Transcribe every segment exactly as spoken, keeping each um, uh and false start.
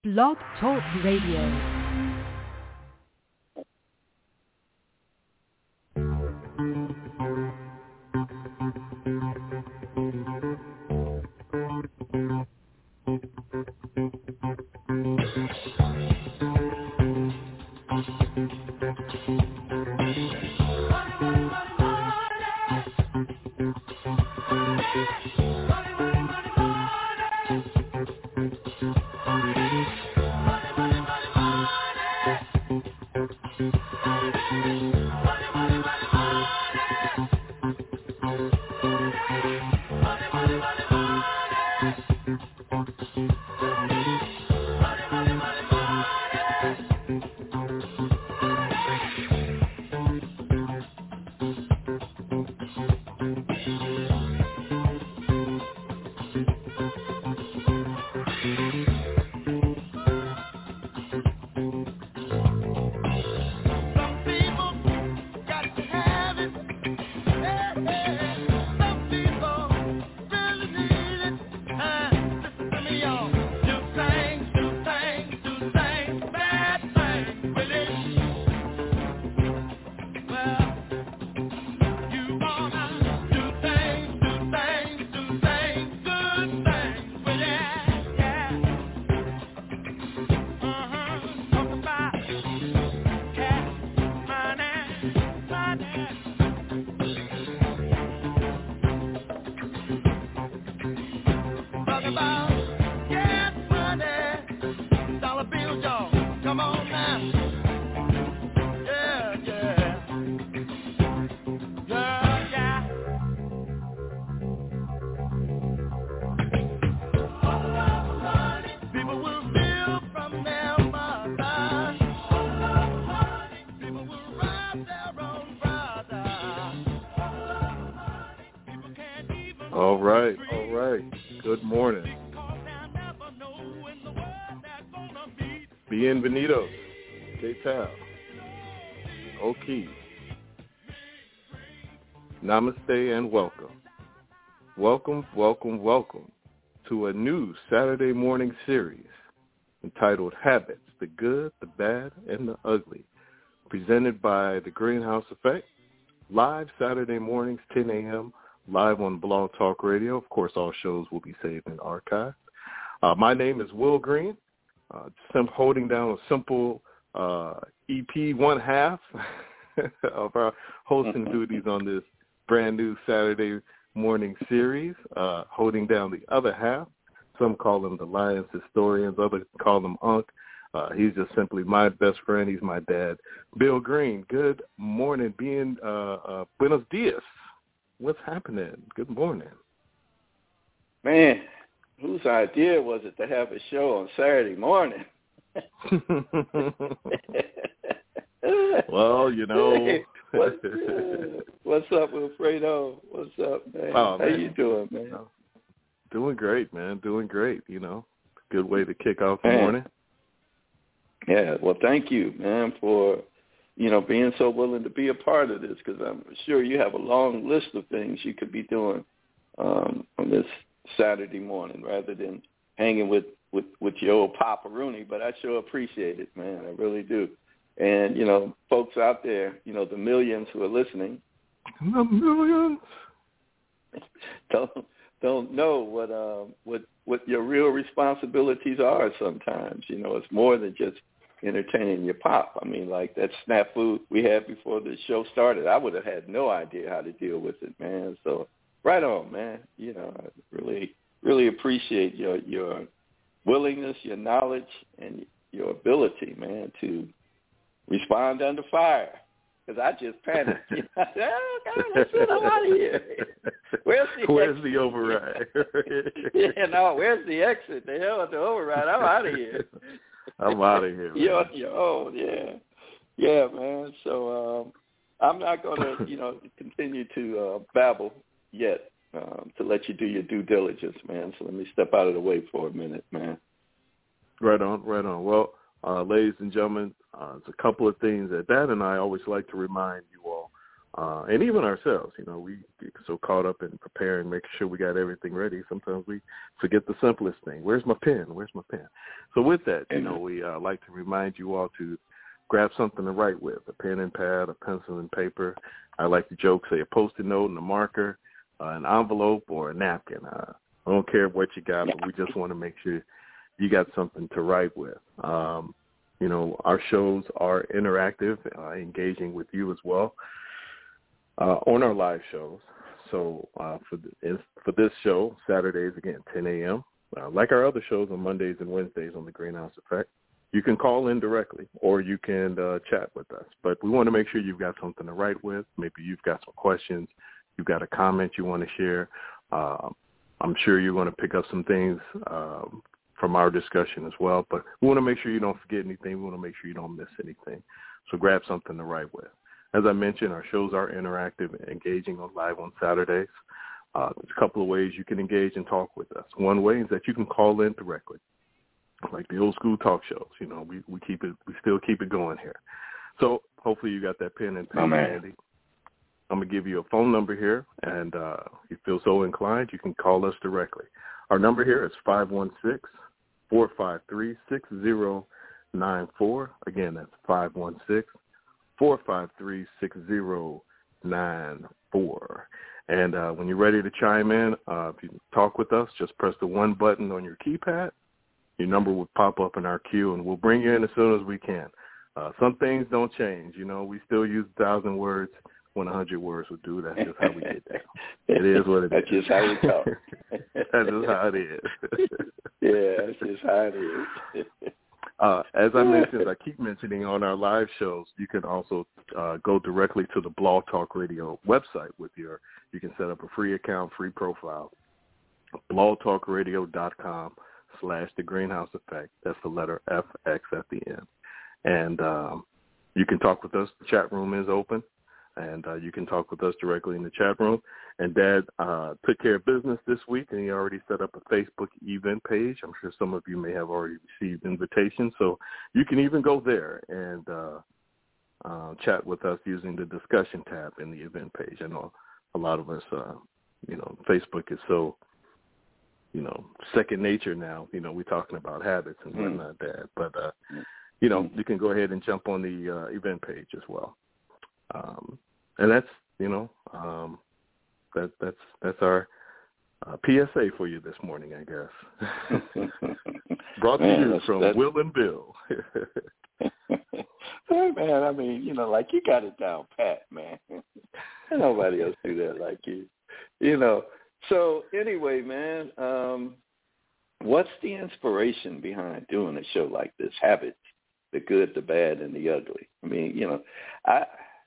Blog Talk Radio. All right, all right. Good morning. Bienvenidos. Que tal? Okay. Namaste and welcome. Welcome, welcome, welcome to a new Saturday morning series entitled Habits, the Good, the Bad, and the Ugly, presented by The Greenhouse Effect, live Saturday mornings, ten a.m., live on Blog Talk Radio. Of course, all shows will be saved and archived. Uh, my name is Will Green. Uh, I'm holding down a simple uh, E P one half of our hosting duties on this brand new Saturday morning series, uh, holding down the other half. Some call him the Lions historians, others call him Unc. Uh, he's just simply my best friend. He's my dad, Bill Green. Good morning, being uh, uh, buenos dias. What's happening? Good morning. Man, whose idea was it to have a show on Saturday morning? Well, you know. Hey, what's, uh, what's up, Wilfredo? What's up, man? Oh, man. How you doing, man? Doing great, man. Doing great, you know. Good way to kick off the man. morning. Yeah, well, thank you, man, for, you know, being so willing to be a part of this, because I'm sure you have a long list of things you could be doing um, on this Saturday morning rather than hanging with, with, with your old Papa Rooney, but I sure appreciate it, man. I really do. And, you know, folks out there, you know, the millions who are listening. The millions. Don't, don't know what, uh, what, what your real responsibilities are sometimes. You know, it's more than just entertaining your pop. I mean, like that snafu we had before the show started, I would have had no idea how to deal with it, man. So right on, man. You know, I really, really appreciate your your willingness, your knowledge, and your ability, man, to respond under fire. Because I just panicked. You know, I said, oh, God, let's get out of here. Where's the Where's exit? the override? Yeah, no, where's the exit? The hell with the override. I'm out of here. I'm out of here. You're on your own, yeah. Yeah, man. So um, I'm not going to, you know, continue to uh, babble yet um, to let you do your due diligence, man. So let me step out of the way for a minute, man. Right on, right on. Well, uh, ladies and gentlemen, uh, there's a couple of things that Dad and I always like to remind you all Uh, and even ourselves, you know, we get so caught up in preparing, making sure we got everything ready. Sometimes we forget the simplest thing. Where's my pen? Where's my pen? So with that, you know, we uh, like to remind you all to grab something to write with, a pen and pad, a pencil and paper. I like to joke, say a Post-it note and a marker, uh, an envelope or a napkin. Uh, I don't care what you got, but we just want to make sure you got something to write with. Um, you know, our shows are interactive, uh, engaging with you as well. Uh, on our live shows. So uh, for the, for this show, Saturdays, again, ten a.m., uh, like our other shows on Mondays and Wednesdays on the Greenhouse Effect, you can call in directly or you can uh, chat with us. But we want to make sure you've got something to write with. Maybe you've got some questions. You've got a comment you want to share. Uh, I'm sure you're going to pick up some things um, from our discussion as well. But we want to make sure you don't forget anything. We want to make sure you don't miss anything. So grab something to write with. As I mentioned, our shows are interactive and engaging on live on Saturdays. Uh, there's a couple of ways you can engage and talk with us. One way is that you can call in directly, like the old school talk shows. You know, we, we keep it, we still keep it going here. So hopefully you got that pen and paper handy. I'm gonna give you a phone number here, and uh, if you feel so inclined, you can call us directly. Our number here is five one six, four five three, six zero nine four. Again, that's five one six, four five three, six zero nine four. And uh, when you're ready to chime in, uh, if you talk with us, just press the one button on your keypad. Your number will pop up in our queue, and we'll bring you in as soon as we can. Uh, some things don't change. You know, we still use a thousand words when a hundred words would do. That's just how we get down. It is what it that's is. That's just how we talk. That's just how it is. Yeah, that's just how it is. Uh, as I mentioned, I keep mentioning on our live shows, you can also uh, go directly to the Blog Talk Radio website with your, you can set up a free account, free profile, blogtalkradio.com slash the Greenhouse Effect. That's the letter F X at the end. And um, you can talk with us. The chat room is open, and uh, you can talk with us directly in the chat room. And Dad uh, took care of business this week, and he already set up a Facebook event page. I'm sure some of you may have already received invitations, so you can even go there and uh, uh, chat with us using the discussion tab in the event page. I know a lot of us, uh, you know, Facebook is so, you know, second nature now. You know, we're talking about habits and whatnot, Dad. But, uh, you know, you can go ahead and jump on the uh, event page as well. Um, and that's, you know, um, that that's that's our uh, P S A for you this morning, I guess. Brought to man, you that's, from that's... Will and Bill. Hey, man, I mean, you know, like you got it down pat, man. Nobody else do that like you. You know. So anyway, man, um, what's the inspiration behind doing a show like this? Habits, the good, the bad, and the ugly. I mean, you know, I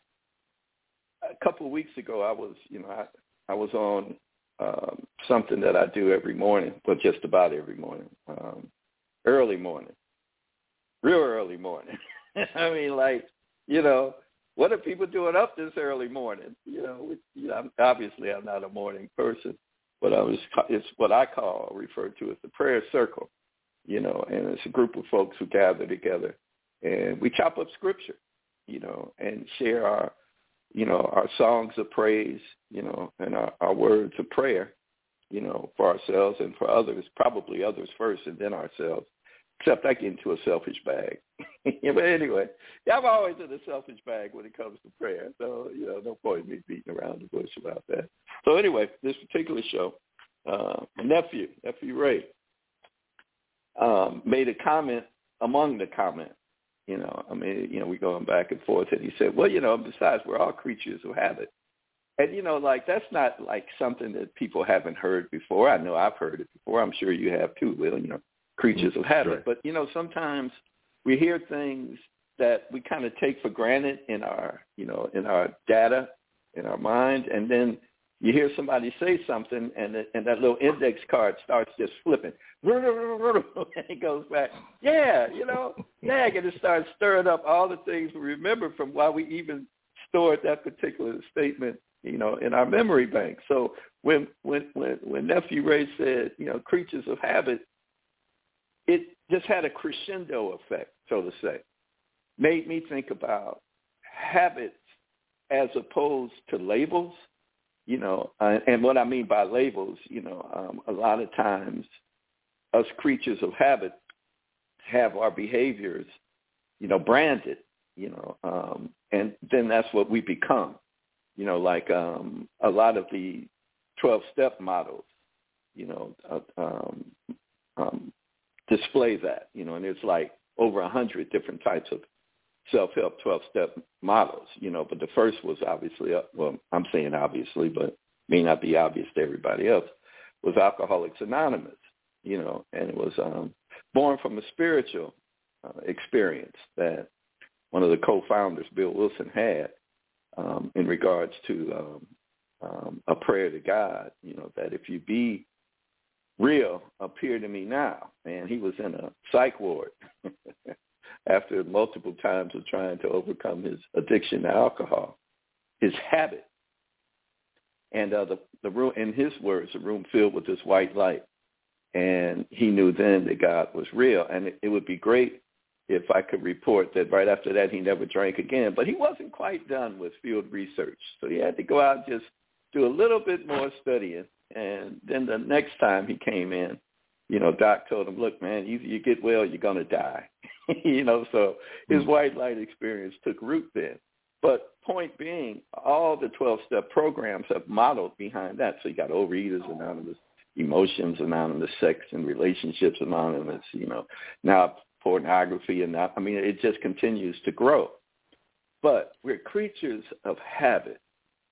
a couple of weeks ago, I was, you know, I, I was on um, something that I do every morning, but just about every morning, um, early morning, real early morning. I mean, like, you know, what are people doing up this early morning? You know, which, you know I'm, obviously I'm not a morning person, but I was, it's what I call, refer to as the prayer circle, you know, and it's a group of folks who gather together and we chop up scripture, you know, and share our, you know, our songs of praise, you know, and our, our words of prayer, you know, for ourselves and for others, probably others first and then ourselves, except I get into a selfish bag. Yeah, but anyway, yeah, I'm always in a selfish bag when it comes to prayer. So, you know, no point in me beating around the bush about that. So anyway, this particular show, uh, my nephew, nephew Ray, um, made a comment among the comments. You know, I mean, you know, we going back and forth, and he said, well, you know, besides, we're all creatures who have it. And, you know, like, that's not like something that people haven't heard before. I know I've heard it before. I'm sure you have too, Will, you know, creatures of habit. Right. But, you know, sometimes we hear things that we kind of take for granted in our, you know, in our data, in our mind, and then you hear somebody say something, and the, and that little index card starts just flipping. And it goes back, yeah, you know, yeah, and it starts stirring up all the things we remember from why we even stored that particular statement, you know, in our memory bank. So when when when, when Nephew Ray said, you know, creatures of habit, it just had a crescendo effect, so to say. Made me think about habits as opposed to labels, you know, uh, and what I mean by labels, you know, um, a lot of times us creatures of habit have our behaviors, you know, branded, you know, um, and then that's what we become, you know, like um, a lot of the twelve-step models, you know, uh, um, um, display that, you know, and there's like over a hundred different types of self-help twelve-step models, you know, but the first was obviously, well, I'm saying obviously, but may not be obvious to everybody else, was Alcoholics Anonymous, you know, and it was um, born from a spiritual uh, experience that one of the co-founders, Bill Wilson, had um, in regards to um, um, a prayer to God, you know, that if you be real, appear to me now. And he was in a psych ward after multiple times of trying to overcome his addiction to alcohol, his habit. And uh, the, the room, in his words, the room filled with this white light. And he knew then that God was real. And it, it would be great if I could report that right after that he never drank again. But he wasn't quite done with field research. So he had to go out and just do a little bit more studying. And then the next time he came in, you know, Doc told him, look, man, you, you get well, you're going to die. you know, so his white light experience took root then. But point being, all the twelve-step programs have modeled behind that. So you got Overeaters Anonymous, Emotions Anonymous, Sex and Relationships Anonymous, you know, now pornography. And not, I mean, it just continues to grow. But we're creatures of habit.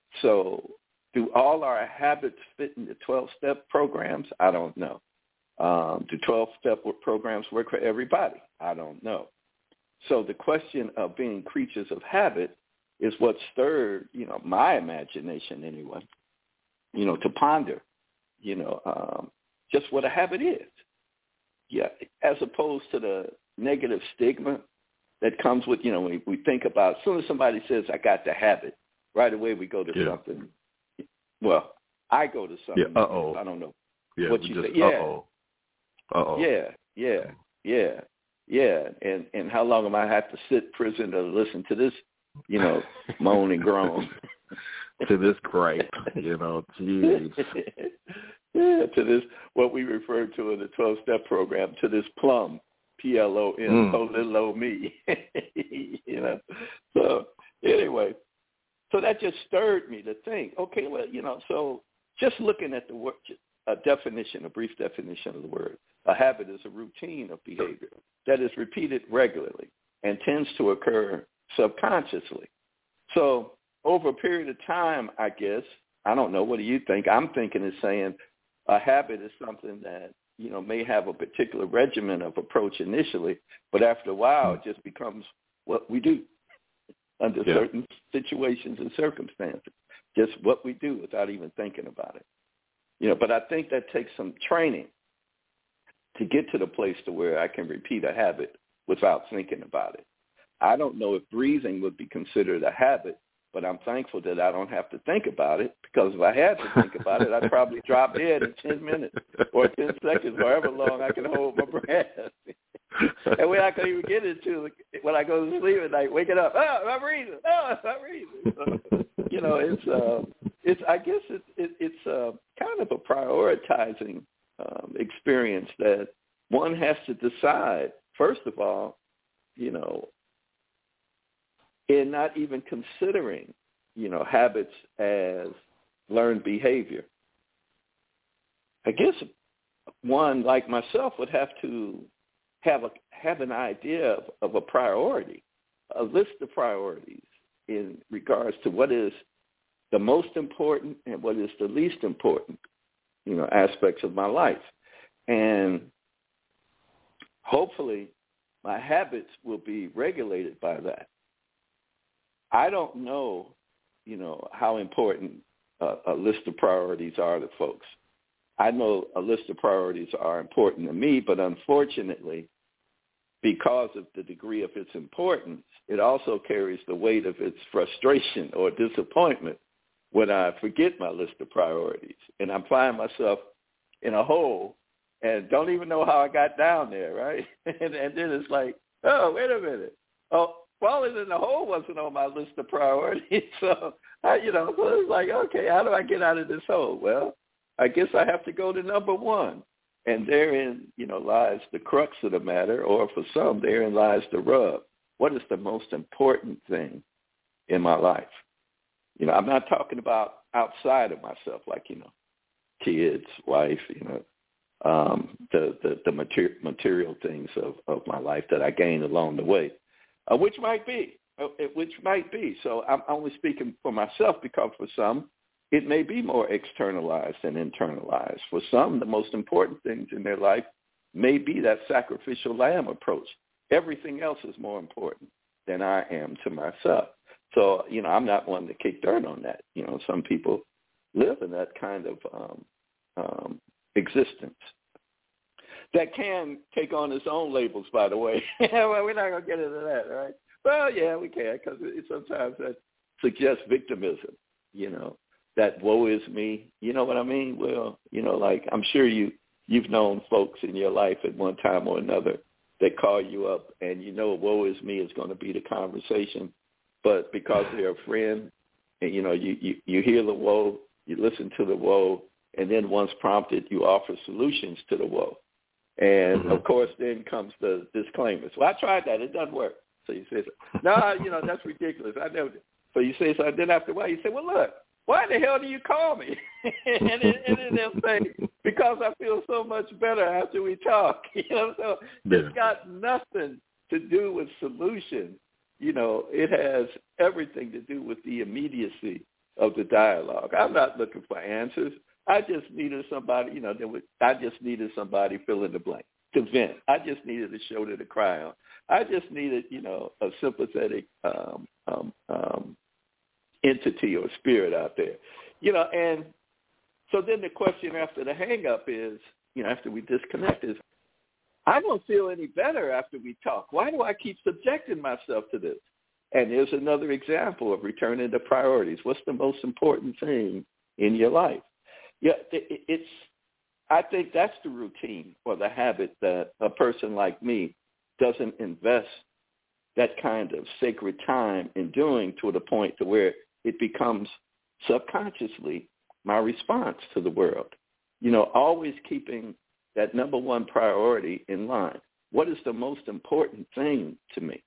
So do all our habits fit in the twelve-step programs? I don't know. Um, do twelve-step programs work for everybody? I don't know. So the question of being creatures of habit is what stirred, you know, my imagination anyway, you know, to ponder, you know, um, just what a habit is. Yeah, as opposed to the negative stigma that comes with, you know, when we think about, as soon as somebody says, I got the habit, right away we go to yeah. something. Well, I go to something. Yeah, uh-oh. I don't know yeah, what you just, say. Yeah. Uh-oh. Uh-oh. Yeah, yeah, yeah, yeah. And and how long am I have to sit prison to listen to this, you know, moan and groan? to this gripe, you know, geez. yeah, to this, what we refer to in the twelve-step program, to this plum, P L O N, mm. oh, little old me. you know, so anyway, so that just stirred me to think, okay, well, you know, so just looking at the word, a definition, a brief definition of the word, a habit is a routine of behavior that is repeated regularly and tends to occur subconsciously. So over a period of time, I guess, I don't know, what do you think? I'm thinking is saying a habit is something that, you know, may have a particular regimen of approach initially, but after a while it just becomes what we do under yeah. certain situations and circumstances, just what we do without even thinking about it. You know, but I think that takes some training to get to the place to where I can repeat a habit without thinking about it. I don't know if breathing would be considered a habit, but I'm thankful that I don't have to think about it, because if I had to think about it, I'd probably drop dead in ten minutes or ten seconds, however long I can hold my breath. And when I can even get into when I go to sleep at night, waking up, oh, I'm breathing, oh, I'm breathing. So, you know, it's uh, it's I guess it, it, it's uh, kind of a prioritizing um, experience that one has to decide, first of all, you know, in not even considering, you know, habits as learned behavior. I guess one like myself would have to have a have an idea of, of a priority, a list of priorities in regards to what is the most important and what is the least important, you know, aspects of my life. And hopefully my habits will be regulated by that. I don't know, you know, how important a, a list of priorities are to folks. I know a list of priorities are important to me, but unfortunately, because of the degree of its importance, it also carries the weight of its frustration or disappointment when I forget my list of priorities. And I'm finding myself in a hole and don't even know how I got down there, right? and, and then it's like, oh, wait a minute. Oh, falling in the hole wasn't on my list of priorities. So, I, you know, so it was like, okay, how do I get out of this hole? Well, I guess I have to go to number one. And therein, you know, lies the crux of the matter, or for some, therein lies the rub. What is the most important thing in my life? You know, I'm not talking about outside of myself, like, you know, kids, wife, you know, um, the, the, the material, material things of, of my life that I gained along the way, uh, which might be, uh, which might be. So I'm only speaking for myself, because for some, it may be more externalized than internalized. For some, the most important things in their life may be that sacrificial lamb approach. Everything else is more important than I am to myself. So, you know, I'm not one to kick dirt on that. You know, some people live in that kind of um, um, existence that can take on its own labels, by the way. Well, we're not going to get into that, right? Well, yeah, we can, because it, sometimes that suggests victimism, you know. That woe is me, you know what I mean? Well, you know, like I'm sure you, you've known folks in your life at one time or another that call you up and you know woe is me is going to be the conversation. But because they're a friend and, you know, you, you, you hear the woe, you listen to the woe, and then once prompted, you offer solutions to the woe. And, mm-hmm. of course, then comes the disclaimers. Well, I tried that. It doesn't work. So you say, no, you know, that's ridiculous. I never did. So you say, so then after a while, you say, well, look, why the hell do you call me? and, and, and then they'll say, because I feel so much better after we talk. You know, so yeah. It's got nothing to do with solution. You know, it has everything to do with the immediacy of the dialogue. I'm not looking for answers. I just needed somebody, you know, that would, I just needed somebody fill in the blank to vent. I just needed a shoulder to cry on. I just needed, you know, a sympathetic um, um, um entity or spirit out there, you know, and so then the question after the hang up is, you know, after we disconnect is, I don't feel any better after we talk. Why do I keep subjecting myself to this? And there's another example of returning to priorities. What's the most important thing in your life? Yeah, it's, I think that's the routine or the habit that a person like me doesn't invest that kind of sacred time in doing to the point to where it becomes subconsciously my response to the world. You know, always keeping that number one priority in line. What is the most important thing to me?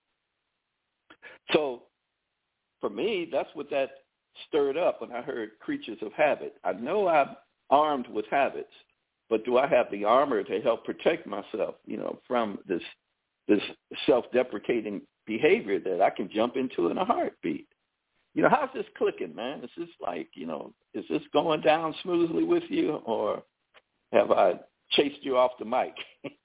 So for me, that's what that stirred up when I heard creatures of habit. I know I'm armed with habits, but do I have the armor to help protect myself, you know, from this this self-deprecating behavior that I can jump into in a heartbeat? You know, how's this clicking, man? Is this like, you know, is this going down smoothly with you, or have I chased you off the mic?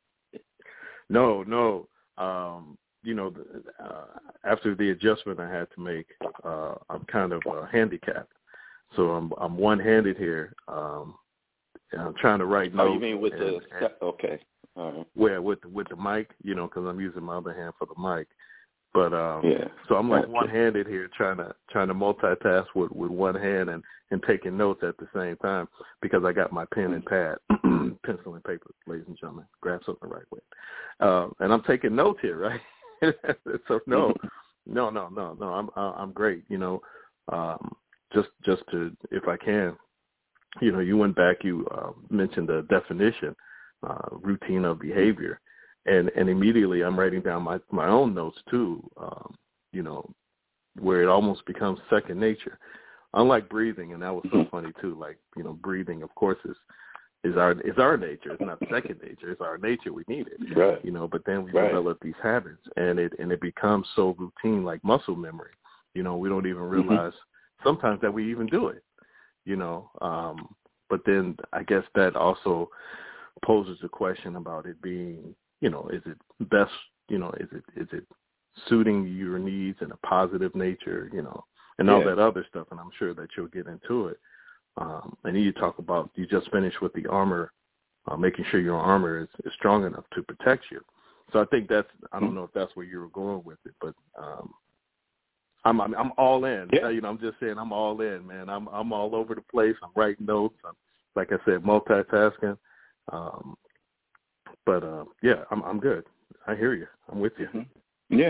no, no. Um, you know, uh, after the adjustment I had to make, uh, I'm kind of uh, handicapped. So I'm I'm one-handed here. Um, and I'm trying to write notes. Oh, you mean with and, the and, okay? All right. Well, with with the mic, you know, because I'm using my other hand for the mic. But um, yeah. so I'm like okay. one-handed here, trying to trying to multitask with, with one hand and, and taking notes at the same time because I got my pen and pad, pencil and paper, ladies and gentlemen. Grab something the right way, uh, and I'm taking notes here, right? So no, no, no, no, no. I'm I'm great. You know, um, just just to if I can, you know, you went back, you uh, mentioned the definition, uh, routine of behavior. And and immediately I'm writing down my, my own notes too, um, you know, where it almost becomes second nature. Unlike breathing, and that was so funny too. Like, you know, breathing, of course, is is our is our nature. It's not second nature. It's our nature. We need it, right. You know. But then we right. develop these habits, and it and it becomes so routine, like muscle memory. You know, we don't even realize mm-hmm. sometimes that we even do it. You know, um, but then I guess that also poses a question about it being, you know, is it best, you know, is it is it suiting your needs in a positive nature, you know, and all yeah. that other stuff, and I'm sure that you'll get into it. Um, and then you talk about, you just finished with the armor, uh, making sure your armor is, is strong enough to protect you. So I think that's, I don't know if that's where you were going with it, but um, I'm, I'm I'm all in. Yeah. You know, I'm just saying I'm all in, man. I'm I'm all over the place. I'm writing notes. I'm, like I said, multitasking. Um, But, uh, yeah, I'm I'm good. I hear you. I'm with you. Mm-hmm. Yeah,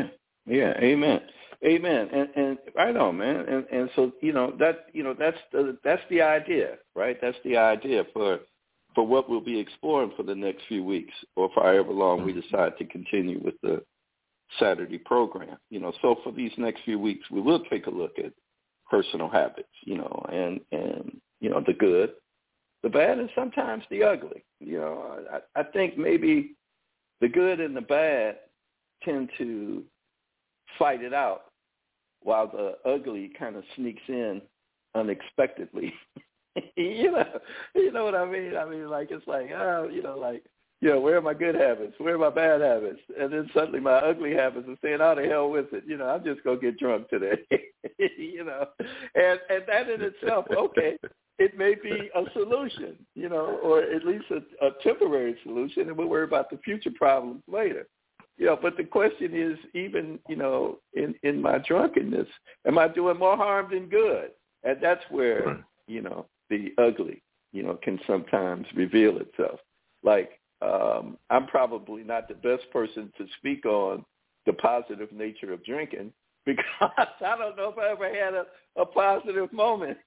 Yeah, amen. Amen. And and right on, man. And and so, you know, that you know, that's the that's the idea, right? That's the idea for for what we'll be exploring for the next few weeks or for however long we decide to continue with the Saturday program. You know, so for these next few weeks we will take a look at personal habits, you know, and, and you know, the good, the bad, and sometimes the ugly. You know, I, I think maybe the good and the bad tend to fight it out while the ugly kind of sneaks in unexpectedly. you know, you know what I mean? I mean, like, it's like, oh, you know, like, you know, where are my good habits? Where are my bad habits? And then suddenly my ugly habits are saying, oh, the hell with it. You know, I'm just going to get drunk today. you know, and, and that in itself, okay, it may be a solution, you know, or at least a, a temporary solution, and we'll worry about the future problems later. You know, but the question is, even, you know, in, in my drunkenness, am I doing more harm than good? And that's where, you know, the ugly, you know, can sometimes reveal itself. Like, um, I'm probably not the best person to speak on the positive nature of drinking because I don't know if I ever had a, a positive moment.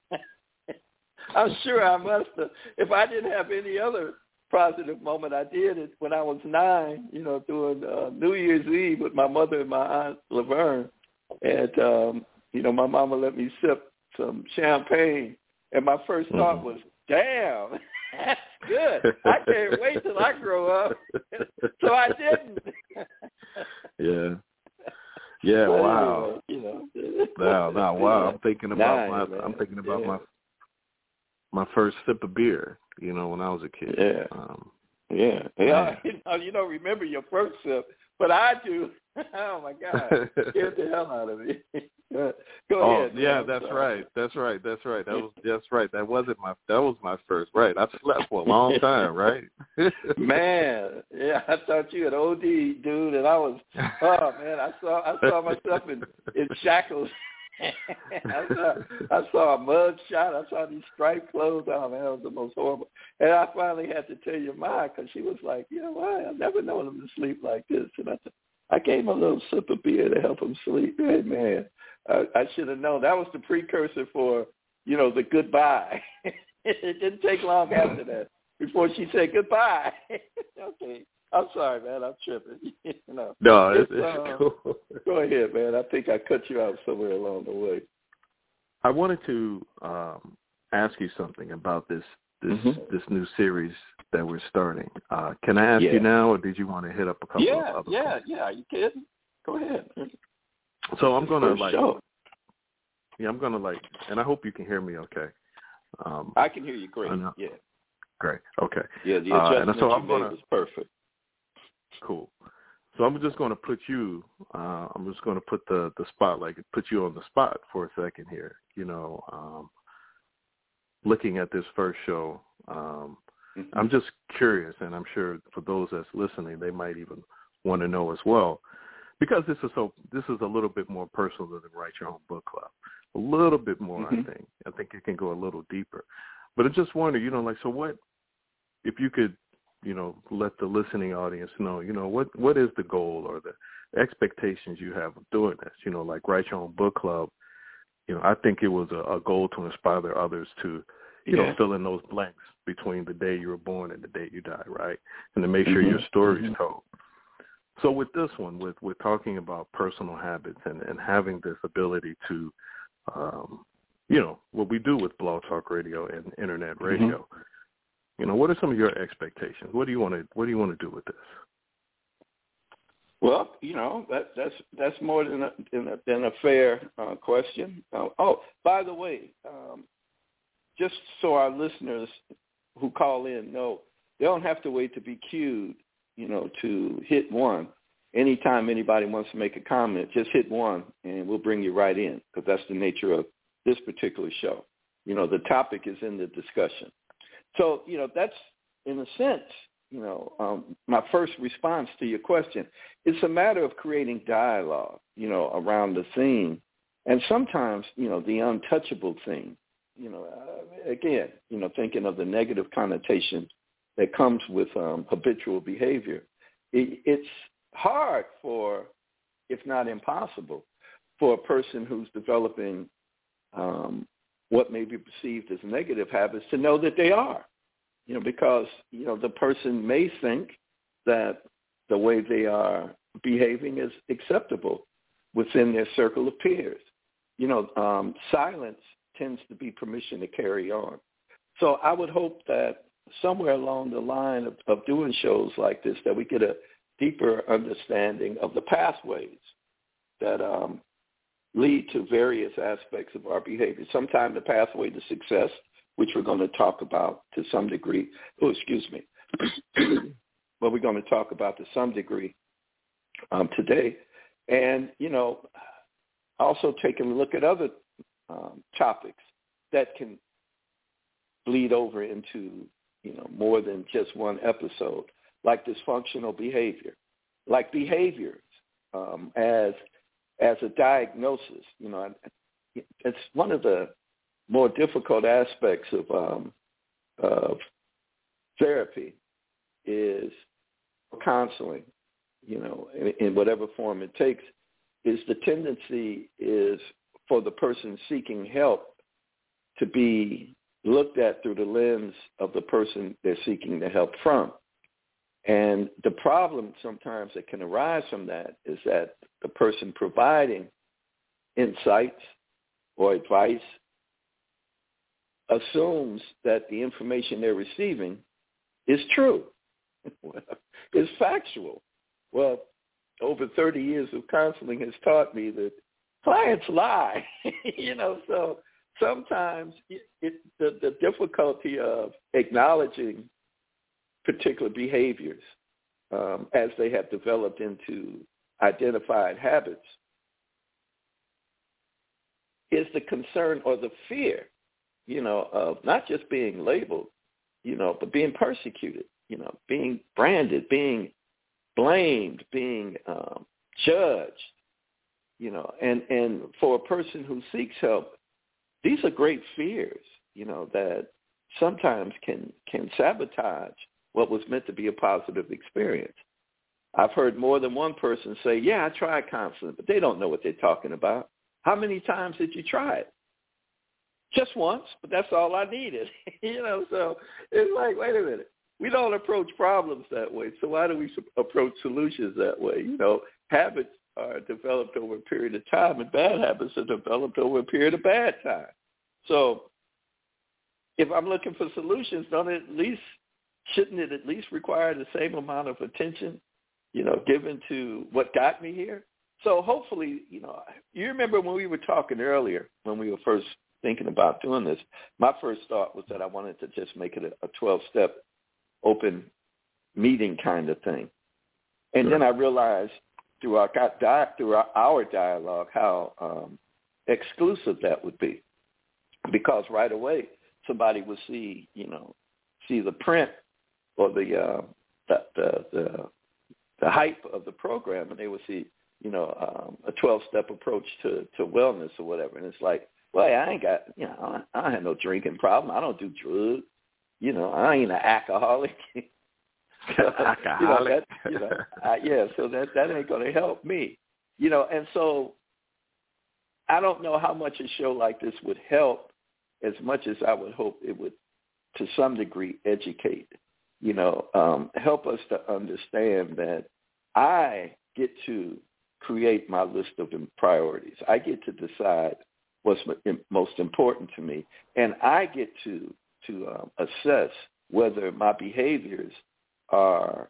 I'm sure I must have. If I didn't have any other positive moment, I did it when I was nine, you know, doing uh, New Year's Eve with my mother and my aunt Laverne. And, um, you know, my mama let me sip some champagne. And my first thought mm-hmm. was, damn, that's good. I can't wait till I grow up. So I didn't. yeah. Yeah, but wow. Anyway, you know. Wow, wow, wow. I'm thinking about Nine, my man. I'm thinking about yeah. my my first sip of beer, you know, when I was a kid. Yeah. Um, yeah. Yeah. You know, you don't remember your first sip, but I do. Oh, my God. Scared the hell out of me. Go oh, ahead. Yeah, man. that's Sorry. right. That's right. That's right. That was that's right. That wasn't my that was my first. Right. I slept for a long time, right? Man, yeah, I thought you had O D, dude, and I was oh man, I saw I saw myself in, in shackles. I saw I saw a mug shot. I saw these striped clothes. Oh man, that was the most horrible. And I finally had to tell your ma because she was like, you know what? I've never known him to sleep like this. And I said, I gave him a little sip of beer to help him sleep. Hey man, I, I should have known. That was the precursor for, you know, the goodbye. It didn't take long after that before she said goodbye. Okay. I'm sorry, man. I'm tripping. you know. No, it's, it's, it's uh, cool. Go ahead, man. I think I cut you out somewhere along the way. I wanted to um, ask you something about this this mm-hmm. this new series that we're starting. Uh, can I ask yeah. you now, or did you want to hit up a couple yeah, of other Yeah, points? yeah, yeah. You kidding? Go ahead. So I'm gonna First like, show. yeah, I'm gonna like, and I hope you can hear me okay. Um, I can hear you great. Yeah. Great. Okay. Yeah, the uh, adjustment and so you I'm made gonna, was perfect. Cool. So I'm just going to put you. Uh, I'm just going to put the the spotlight, put you on the spot for a second here. You know, um, looking at this first show, um, mm-hmm. I'm just curious, and I'm sure for those that's listening, they might even want to know as well, because this is so. This is a little bit more personal than Write Your Own Book Club. A little bit more, mm-hmm. I think. I think it can go a little deeper. But I just wonder, you know, like, so what? If you could, you know, let the listening audience know, you know, what what is the goal or the expectations you have of doing this? You know, like Write Your Own Book Club. You know, I think it was a, a goal to inspire others to, you yeah. know, fill in those blanks between the day you were born and the day you die, right? And to make sure mm-hmm. your story's mm-hmm. told. So with this one, with we're talking about personal habits and, and having this ability to, um, you know, what we do with Blog Talk Radio and Internet Radio. Mm-hmm. You know, what are some of your expectations? What do you want to What do you want to do with this? Well, you know, that, that's that's more than a, than a, than a fair uh, question. Uh, oh, by the way, um, just so our listeners who call in know, they don't have to wait to be cued, you know, to hit one. Anytime anybody wants to make a comment, just hit one, and we'll bring you right in, because that's the nature of this particular show. You know, the topic is in the discussion. So, you know, that's, in a sense, you know, um, my first response to your question. It's a matter of creating dialogue, you know, around the theme. And sometimes, you know, the untouchable theme, you know, uh, again, you know, thinking of the negative connotation that comes with um, habitual behavior. It, it's hard for if not impossible, for a person who's developing um, what may be perceived as negative habits to know that they are. You know, because, you know, the person may think that the way they are behaving is acceptable within their circle of peers. You know, um, silence tends to be permission to carry on. So I would hope that somewhere along the line of, of doing shows like this, that we get a deeper understanding of the pathways that um, lead to various aspects of our behavior. Sometimes the pathway to success, which we're going to talk about to some degree. Oh, excuse me. But we're going to talk about to some degree um, today. And, you know, also taking a look at other um, topics that can bleed over into, you know, more than just one episode, like dysfunctional behavior, like behaviors um, as as a diagnosis. You know, it's one of the more difficult aspects of um, of therapy is counseling, you know, in, in whatever form it takes, is the tendency is for the person seeking help to be looked at through the lens of the person they're seeking the help from. And the problem sometimes that can arise from that is that the person providing insights or advice assumes that the information they're receiving is true, is factual. Well, over thirty years of counseling has taught me that clients lie, you know, so sometimes it, it, the, the difficulty of acknowledging particular behaviors um, as they have developed into identified habits is the concern or the fear, you know, of not just being labeled, you know, but being persecuted, you know, being branded, being blamed, being um, judged, you know, and, and for a person who seeks help, these are great fears, you know, that sometimes can, can sabotage what was meant to be a positive experience. I've heard more than one person say, yeah, I tried counseling, but they don't know what they're talking about. How many times did you try it? Just once, but that's all I needed. you know, so it's like, wait a minute. We don't approach problems that way, so why do we approach solutions that way? You know, habits are developed over a period of time, and bad habits are developed over a period of bad time. So if I'm looking for solutions, don't it at least shouldn't it at least require the same amount of attention, you know, given to what got me here? So hopefully, you know, you remember when we were talking earlier, when we were first thinking about doing this, my first thought was that I wanted to just make it a twelve-step open meeting kind of thing. And sure. Then I realized through our, through our dialogue how um, exclusive that would be, because right away somebody would see, you know, see the print or the uh, the, the the the hype of the program, and they would see, you know, um, a twelve-step approach to, to wellness or whatever. And it's like, well, I ain't got, you know, I, I don't have no drinking problem. I don't do drugs. You know, I ain't an alcoholic. so, alcoholic. You know, that, you know I, yeah, so that, that ain't going to help me. You know, and so I don't know how much a show like this would help as much as I would hope it would, to some degree, educate, you know, um, help us to understand that I get to create my list of priorities. I get to decide what's most important to me, and I get to to um, assess whether my behaviors are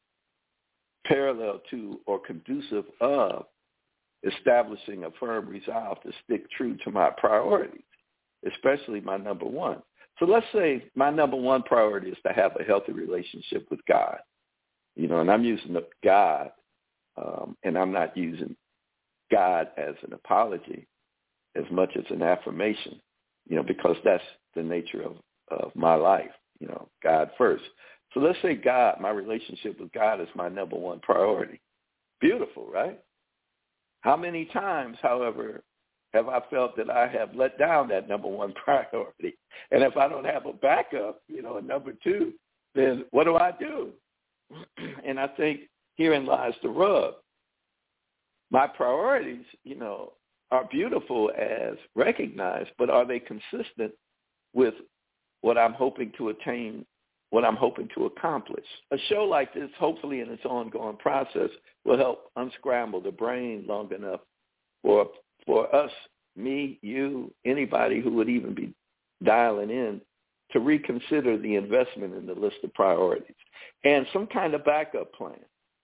parallel to or conducive of establishing a firm resolve to stick true to my priorities, especially my number one. So let's say my number one priority is to have a healthy relationship with God, you know, and I'm using the God, um, and I'm not using God as an apology as much as an affirmation, you know, because that's the nature of, of my life, you know, God first. So let's say God, my relationship with God is my number one priority. Beautiful, right? How many times, however, have I felt that I have let down that number one priority? And if I don't have a backup, you know, a number two, then what do I do? And I think herein lies the rub. my priorities, you know, are beautiful as recognized, but are they consistent with what I'm hoping to attain, what I'm hoping to accomplish? A show like this, hopefully in its ongoing process, will help unscramble the brain long enough for for us, me, you, anybody who would even be dialing in, to reconsider the investment in the list of priorities and some kind of backup plan.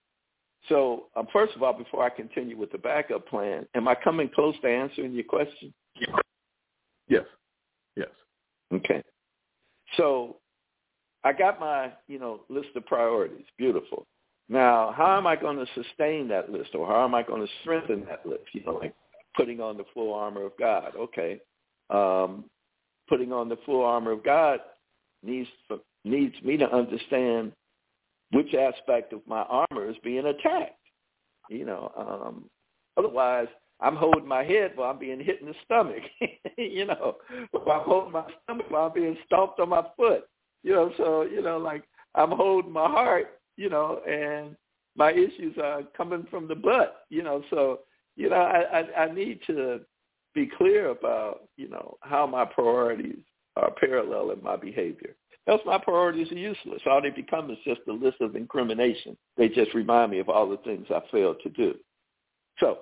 So um, first of all, before I continue with the backup plan, am I coming close to answering your question? Yes. Yes. Okay. So I got my, you know, list of priorities. Beautiful. Now, how am I going to sustain that list, or how am I going to strengthen that list? You know, like putting on the full armor of God. Okay. Um, putting on the full armor of God needs needs me to understand which aspect of my armor is being attacked. You know, um, otherwise I'm holding my head while I'm being hit in the stomach. You know, while I'm holding my stomach while I'm being stomped on my foot. You know, so, you know, like I'm holding my heart, you know, and my issues are coming from the butt, you know. So, you know, I, I, I need to be clear about, you know, how my priorities are parallel in my behavior. Else my priorities are useless. All they become is just a list of incrimination. They just remind me of all the things I failed to do. So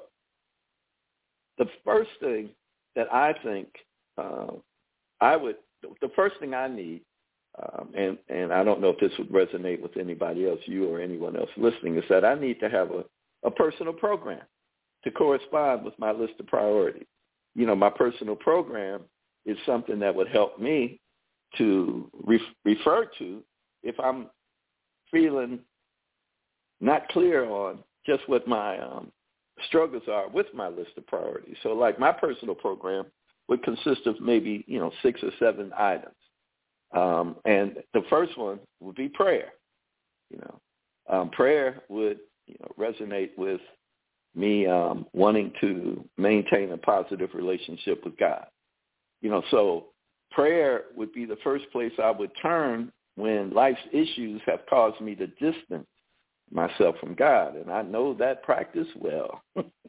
the first thing that I think uh, I would, the first thing I need, um, and, and I don't know if this would resonate with anybody else, you or anyone else listening, is that I need to have a, a personal program to correspond with my list of priorities. You know, my personal program is something that would help me to re- refer to if I'm feeling not clear on just what my um, struggles are with my list of priorities. So like my personal program would consist of maybe, you know, six or seven items. Um, and the first one would be prayer. You know, um, prayer would, you know, resonate with me um, wanting to maintain a positive relationship with God. You know, so prayer would be the first place I would turn when life's issues have caused me to distance myself from God. And I know that practice well.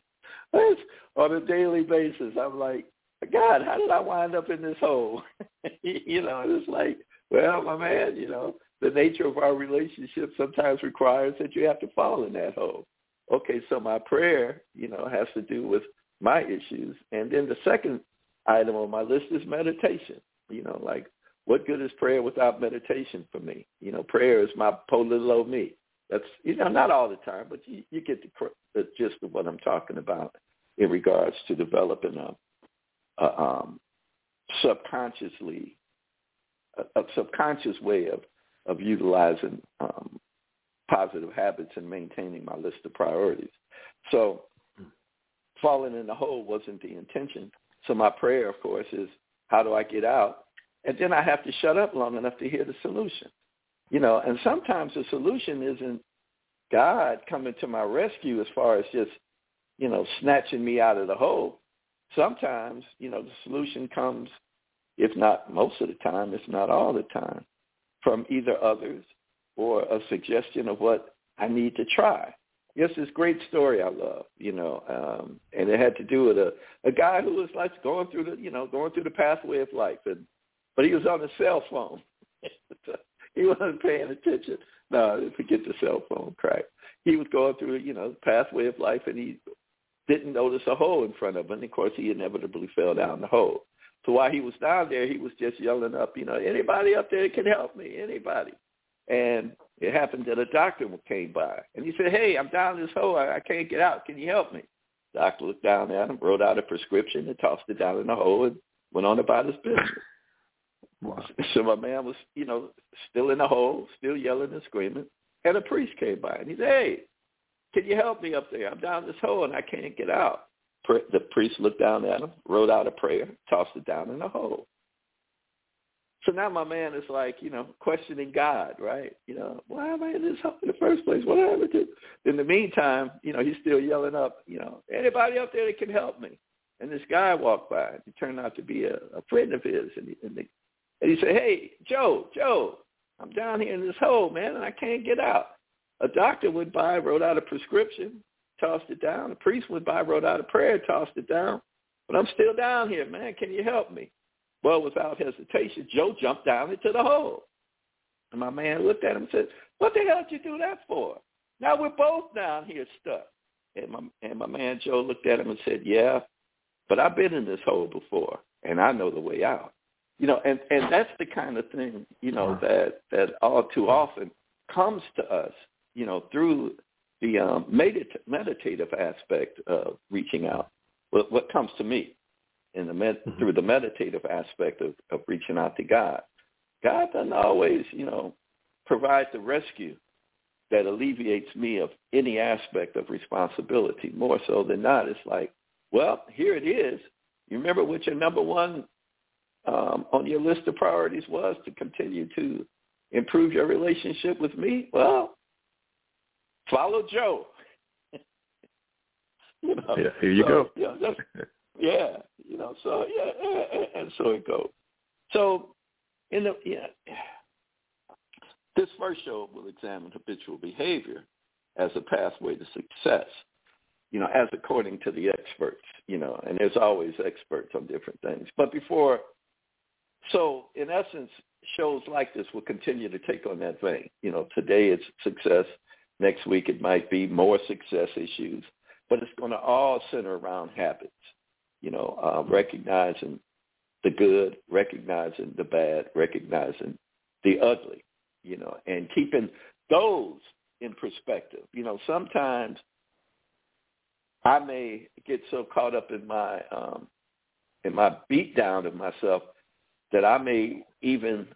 On a daily basis, I'm like, God, how did I wind up in this hole? You know, and it's like, well, my man, you know, the nature of our relationship sometimes requires that you have to fall in that hole. Okay, so my prayer, you know, has to do with my issues. And then the second item on my list is meditation. You know, like, what good is prayer without meditation for me? You know, prayer is my po little old me. That's, you know, not all the time, but you, you get the, the gist of what I'm talking about in regards to developing a, a um, subconsciously, a, a subconscious way of, of utilizing um, positive habits and maintaining my list of priorities. So falling in the hole wasn't the intention. So my prayer, of course, is how do I get out? And then I have to shut up long enough to hear the solution. You know, and sometimes the solution isn't God coming to my rescue as far as just, you know, snatching me out of the hole. Sometimes, you know, the solution comes, if not most of the time, if not all the time, from either others or a suggestion of what I need to try. Yes, this great story I love, you know, um, and it had to do with a, a guy who was like going through the, you know, going through the pathway of life, and but he was on a cell phone. He wasn't paying attention. No, forget the cell phone crack. He was going through, you know, the pathway of life, and he didn't notice a hole in front of him. And, of course, he inevitably fell down the hole. So while he was down there, he was just yelling up, you know, anybody up there can help me, anybody. And it happened that a doctor came by, and he said, hey, I'm down this hole. I, I can't get out. Can you help me? The doctor looked down at him, wrote out a prescription, and tossed it down in the hole and went on about his business. Wow. So my man was, you know, still in the hole, still yelling and screaming, and a priest came by, and he said, hey, can you help me up there? I'm down this hole, and I can't get out. The priest looked down at him, wrote out a prayer, tossed it down in the hole. So now my man is like, you know, questioning God, right? You know, why am I in this hole in the first place? What happened to? In the meantime, you know, he's still yelling up, you know, anybody up there that can help me? And this guy walked by. He turned out to be a, a friend of his, and he, and, the, and he said, hey, Joe, Joe, I'm down here in this hole, man, and I can't get out. A doctor went by, wrote out a prescription, tossed it down. The priest went by, wrote out a prayer, tossed it down. But I'm still down here, man. Can you help me? Well, without hesitation, Joe jumped down into the hole. And my man looked at him and said, what the hell did you do that for? Now we're both down here stuck. And my, and my man Joe looked at him and said, yeah, but I've been in this hole before, and I know the way out. You know, and, and that's the kind of thing, you know, that, that all too often comes to us, you know, through the um, medit- meditative aspect of reaching out. What, what comes to me in the med- mm-hmm. through the meditative aspect of, of reaching out to God. God doesn't always, you know, provide the rescue that alleviates me of any aspect of responsibility. More so than not, it's like, well, here it is. You remember what your number one um, on your list of priorities was, to continue to improve your relationship with me? Well, follow Joe. you know, yeah, here you so, go. You know, just, yeah, you know, so yeah, and, and so it goes. So, in the yeah, this first show will examine habitual behavior as a pathway to success. You know, as according to the experts. You know, and there's always experts on different things. But before, so in essence, shows like this will continue to take on that vein. You know, today it's success. Next week it might be more success issues. But it's going to all center around habits. You know, uh, recognizing the good, recognizing the bad, recognizing the ugly, you know, and keeping those in perspective. You know, sometimes I may get so caught up in my um, in my beat down of myself that I may even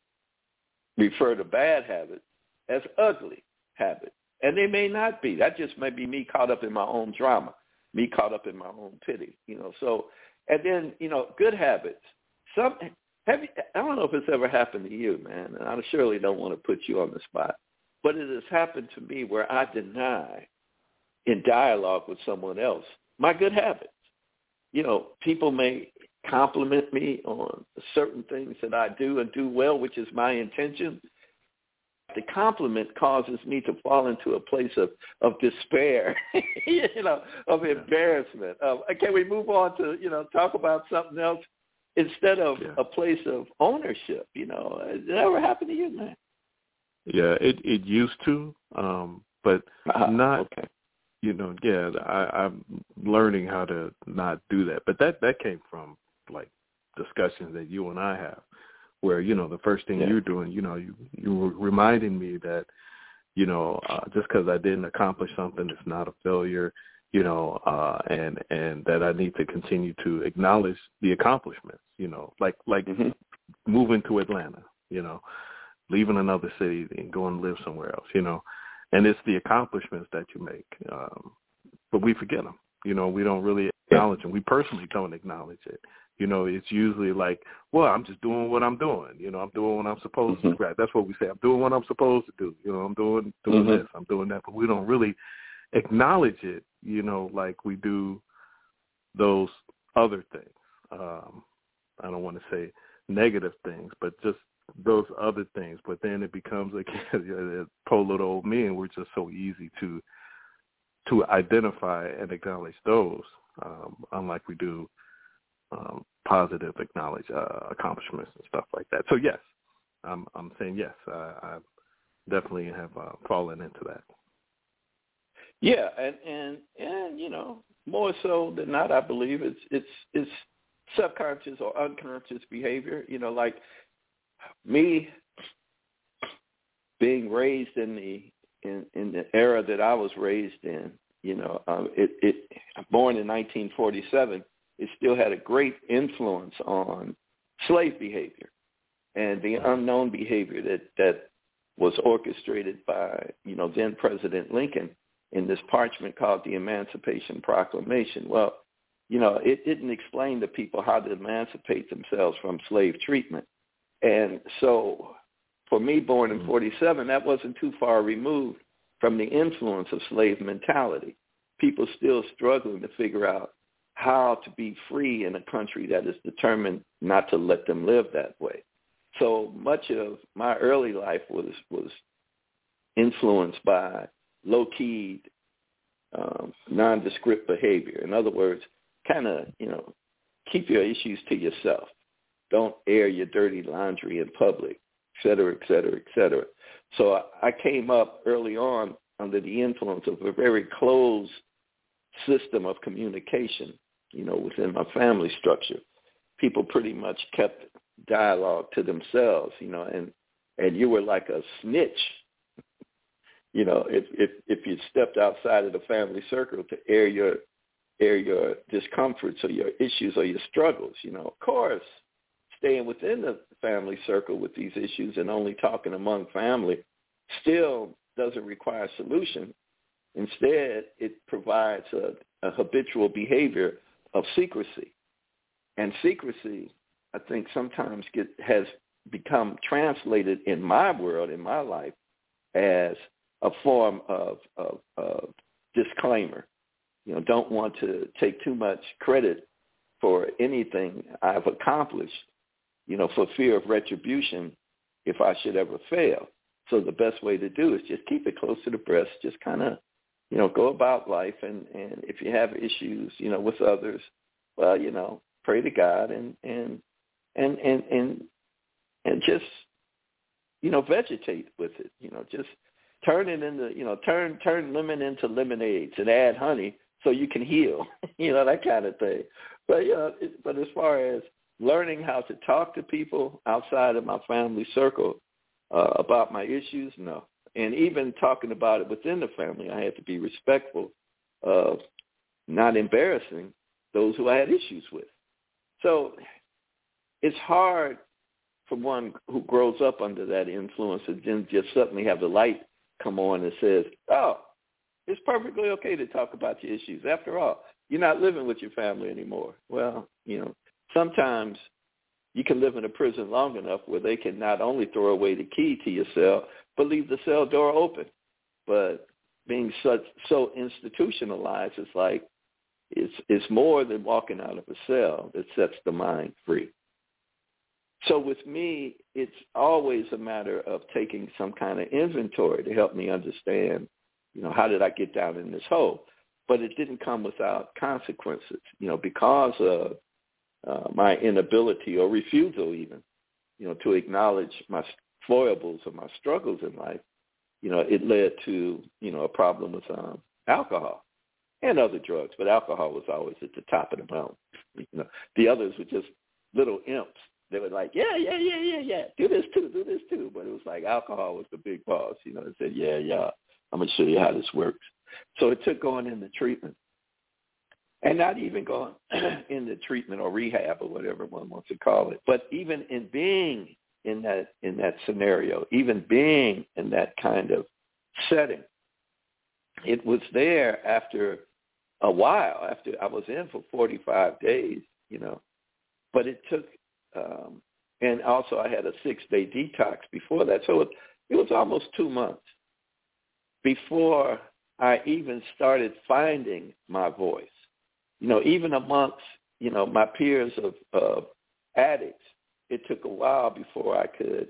refer to bad habits as ugly habits. And they may not be. That just may be me caught up in my own drama, me caught up in my own pity, you know. So, and then, you know, good habits. Some have you, I don't know if it's ever happened to you, man, and I surely don't want to put you on the spot, but it has happened to me where I deny in dialogue with someone else my good habits. You know, people may compliment me on certain things that I do and do well, which is my intention. The compliment causes me to fall into a place of, of despair, you know, of embarrassment. Of, can we move on to, you know, talk about something else instead of yeah. a place of ownership, you know? Did that ever happen to you, man? Yeah, it, it used to, um, but uh, not, okay. you know, yeah, I, I'm learning how to not do that. But that, that came from, like, discussions that you and I have, where, you know, the first thing yeah. you're doing, you know, you, you were reminding me that, you know, uh, just because I didn't accomplish something, it's not a failure, you know, uh, and, and that I need to continue to acknowledge the accomplishments, you know, like, like mm-hmm. moving to Atlanta, you know, leaving another city and going to live somewhere else, you know, and it's the accomplishments that you make. Um, but we forget them, you know, we don't really acknowledge them. We personally don't acknowledge it. You know, it's usually like, well, I'm just doing what I'm doing. You know, I'm doing what I'm supposed mm-hmm. to. That's what we say. I'm doing what I'm supposed to do. You know, I'm doing doing mm-hmm. this. I'm doing that. But we don't really acknowledge it, you know, like we do those other things. Um, I don't want to say negative things, but just those other things. But then it becomes like poor little old me, and we're just so easy to to identify and acknowledge those, um, unlike we do Um, positive, acknowledge uh, accomplishments and stuff like that. So yes, I'm, I'm saying yes. I, I definitely have uh, fallen into that. Yeah, and, and and you know, more so than not, I believe it's it's it's subconscious or unconscious behavior. You know, like me being raised in the in, in the era that I was raised in. You know, um, it it born in nineteen forty-seven. It still had a great influence on slave behavior and the unknown behavior that, that was orchestrated by, you know, then President Lincoln in this parchment called the Emancipation Proclamation. Well, you know, it didn't explain to people how to emancipate themselves from slave treatment. And so for me, born in forty-seven, that wasn't too far removed from the influence of slave mentality. People still struggling to figure out how to be free in a country that is determined not to let them live that way. So much of my early life was was influenced by low-key um, nondescript behavior. In other words, kind of, you know, keep your issues to yourself. Don't air your dirty laundry in public, et cetera, et cetera, et cetera. So I, I came up early on under the influence of a very closed system of communication, you know, within my family structure. People pretty much kept dialogue to themselves, you know, and, and you were like a snitch. You know, if, if if you stepped outside of the family circle to air your air your discomforts or your issues or your struggles, you know, of course, staying within the family circle with these issues and only talking among family still doesn't require a solution. Instead, it provides a, a habitual behavior of secrecy. And secrecy, I think, sometimes get, has become translated in my world, in my life, as a form of, of, of disclaimer. You know, don't want to take too much credit for anything I've accomplished, you know, for fear of retribution if I should ever fail. So the best way to do is just keep it close to the breast, just kind of, you know, go about life. And, and if you have issues, you know, with others, well, you know, pray to God and, and, and, and, and, and just, you know, vegetate with it, you know, just turn it into, you know, turn, turn lemon into lemonades and add honey so you can heal, you know, that kind of thing. But, you know, it, but as far as learning how to talk to people outside of my family circle uh, about my issues, no. And even talking about it within the family, I had to be respectful of not embarrassing those who I had issues with. So it's hard for one who grows up under that influence and then just suddenly have the light come on and says, oh, it's perfectly okay to talk about your issues. After all, you're not living with your family anymore. Well, you know, sometimes you can live in a prison long enough where they can not only throw away the key to your cell, but leave the cell door open. But being such so institutionalized, it's like it's it's more than walking out of a cell that sets the mind free. So with me, it's always a matter of taking some kind of inventory to help me understand, you know, how did I get down in this hole? But it didn't come without consequences, you know, because of uh, my inability or refusal even, you know, to acknowledge my foibles or my struggles in life. You know, it led to, you know, a problem with um, alcohol and other drugs, but alcohol was always at the top of the mountain. You know, the others were just little imps. They were like, yeah, yeah, yeah, yeah, yeah, do this too, do this too. But it was like alcohol was the big boss, you know, and said, yeah, yeah, I'm going to show you how this works. So it took going into treatment and not even going into treatment or rehab or whatever one wants to call it. But even in being in that in that scenario, even being in that kind of setting, it was there after a while, after I was in for forty-five days, you know, but it took, um, and also I had a six-day detox before that. So it, it was almost two months before I even started finding my voice. You know, even amongst, you know, my peers of, of addicts, it took a while before I could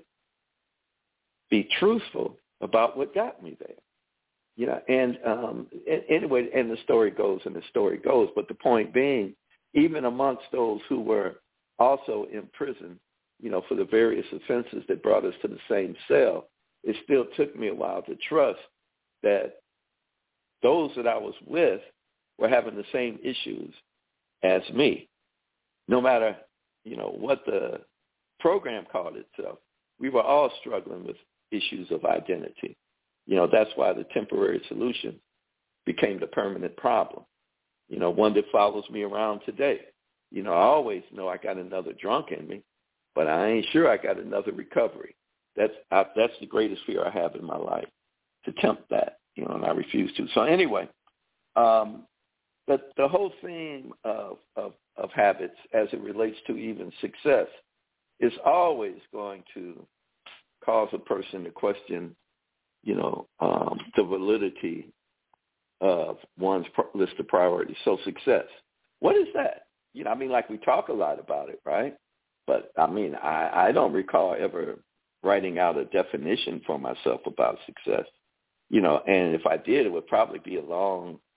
be truthful about what got me there. You know, and um, anyway, and the story goes and the story goes. But the point being, even amongst those who were also in prison, you know, for the various offenses that brought us to the same cell, it still took me a while to trust that those that I was with were having the same issues as me. No matter, you know, what the program called itself, we were all struggling with issues of identity. You know, that's why the temporary solution became the permanent problem. You know, one that follows me around today. You know, I always know I got another drunk in me, but I ain't sure I got another recovery. That's I, that's the greatest fear I have in my life, to tempt that, you know, and I refuse to. So anyway, um, the, the whole theme of, of, of habits as it relates to even success is always going to cause a person to question, you know, um, the validity of one's list of priorities. So success, what is that? You know, I mean, like we talk a lot about it, right? But, I mean, I, I don't recall ever writing out a definition for myself about success. You know, and if I did, it would probably be a long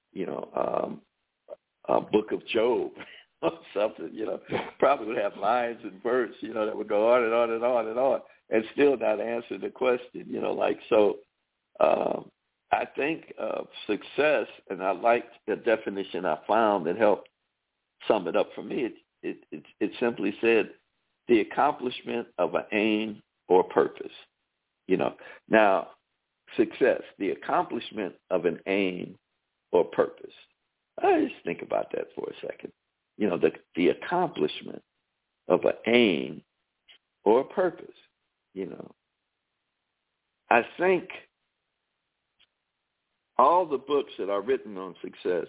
you know, um, a book of Job or something, you know, probably would have lines and verse, you know, that would go on and on and on and on and still not answer the question, you know, like, so um, I think of success, and I liked the definition I found that helped sum it up for me. It, it, it, it simply said the accomplishment of an aim or purpose, you know. Now, success, the accomplishment of an aim or purpose. I just think about that for a second. You know, the the accomplishment of an aim or a purpose, you know. I think all the books that are written on success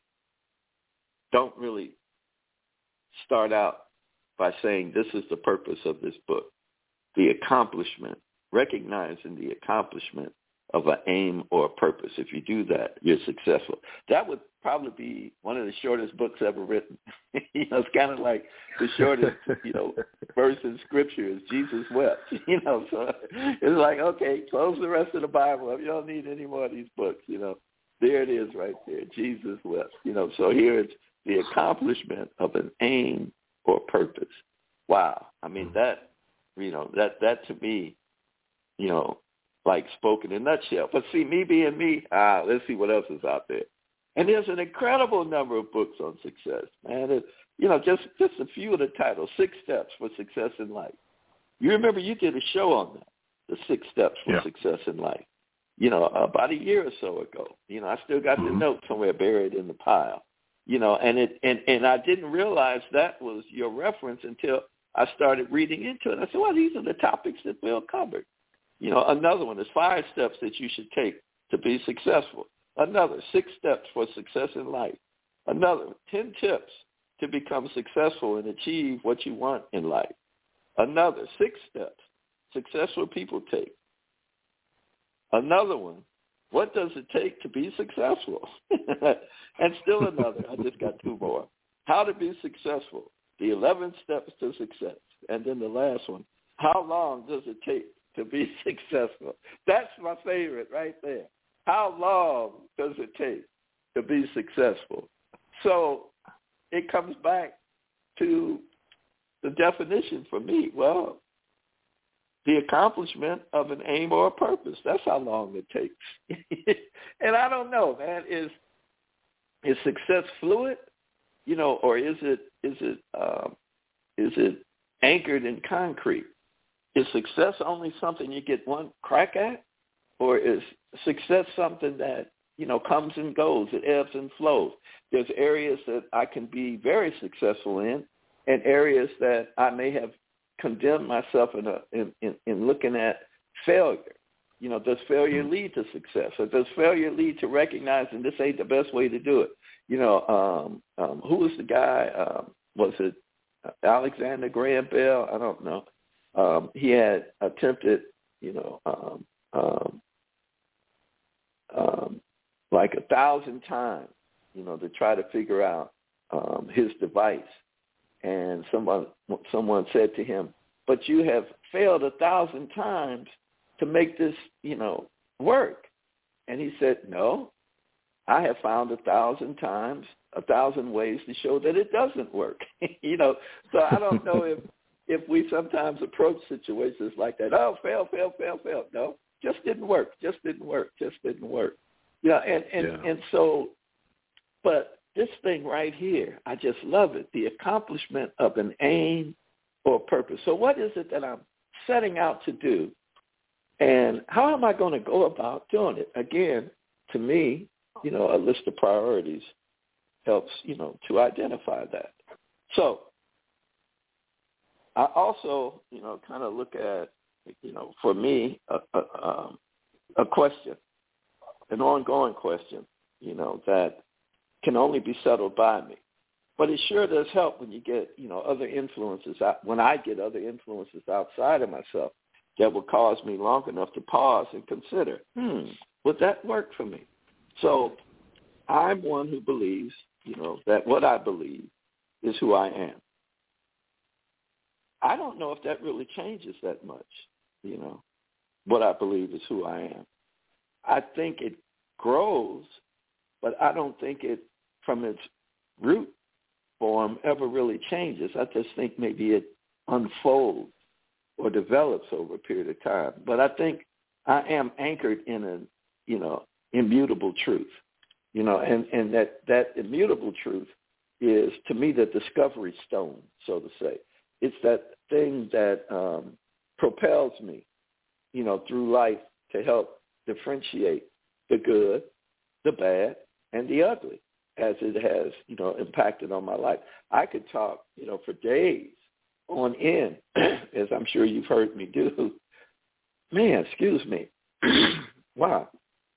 don't really start out by saying this is the purpose of this book. The accomplishment, recognizing the accomplishment of an aim or a purpose. If you do that, you're successful. That would probably be one of the shortest books ever written. You know, it's kind of like the shortest, you know, verse in Scripture is Jesus wept. You know, so it's like, okay, close the rest of the Bible up. You don't need any more of these books. You know, there it is right there. Jesus wept. You know, so here it's the accomplishment of an aim or purpose. Wow. I mean, that, you know, that that to me, you know, like spoken in a nutshell. But see, me being me, ah, let's see what else is out there. And there's an incredible number of books on success, man. It, you know, just, just a few of the titles, Six Steps for Success in Life. You remember you did a show on that, the Six Steps for yeah. Success in Life, you know, about a year or so ago. You know, I still got mm-hmm. the note somewhere buried in the pile, you know, and, it, and, and I didn't realize that was your reference until I started reading into it. I said, well, these are the topics that Bill covered. You know, another one is five steps that you should take to be successful. Another, six steps for success in life. Another, ten tips to become successful and achieve what you want in life. Another, six steps successful people take. Another one, what does it take to be successful? And still another, I just got two more. How to be successful, the eleven steps to success. And then the last one, how long does it take to be successful? That's my favorite right there. How long does it take to be successful? So it comes back to the definition for me. Well, the accomplishment of an aim or a purpose. That's how long it takes. And I don't know, man, is is success fluid, you know, or is it is it um, is it anchored in concrete? Is success only something you get one crack at, or is success something that, you know, comes and goes, it ebbs and flows? There's areas that I can be very successful in, and areas that I may have condemned myself in, a, in, in, in looking at failure. You know, does failure lead to success, or does failure lead to recognizing this ain't the best way to do it? You know, um, um, who was the guy? Um, was it Alexander Graham Bell? I don't know. Um, he had attempted, you know, um, um, um, like a thousand times, you know, to try to figure out um, his device. And someone someone said to him, but you have failed a thousand times to make this, you know, work. And he said, no, I have found a thousand times, a thousand ways to show that it doesn't work. You know, so I don't know if, if we sometimes approach situations like that. Oh, fail, fail, fail, fail. No, just didn't work, just didn't work, just didn't work. You know, and, and, yeah. and so, but this thing right here, I just love it, the accomplishment of an aim or purpose. So what is it that I'm setting out to do, and how am I going to go about doing it? Again, to me, you know, a list of priorities helps, you know, to identify that. So I also, you know, kind of look at, you know, for me, a, a, um, a question, an ongoing question, you know, that can only be settled by me. But it sure does help when you get, you know, other influences, out, when I get other influences outside of myself that will cause me long enough to pause and consider, hmm, would that work for me? So I'm one who believes, you know, that what I believe is who I am. I don't know if that really changes that much, you know, what I believe is who I am. I think it grows but I don't think it, from its root form, ever really changes. I just think maybe it unfolds or develops over a period of time. But I think I am anchored in a, you know, immutable truth, you know, and, and that, that immutable truth is, to me, the discovery stone, so to say. It's that thing that um, propels me, you know, through life to help differentiate the good, the bad, and the ugly, as it has, you know, impacted on my life. I could talk, you know, for days on end, as I'm sure you've heard me do. Man, excuse me. Wow.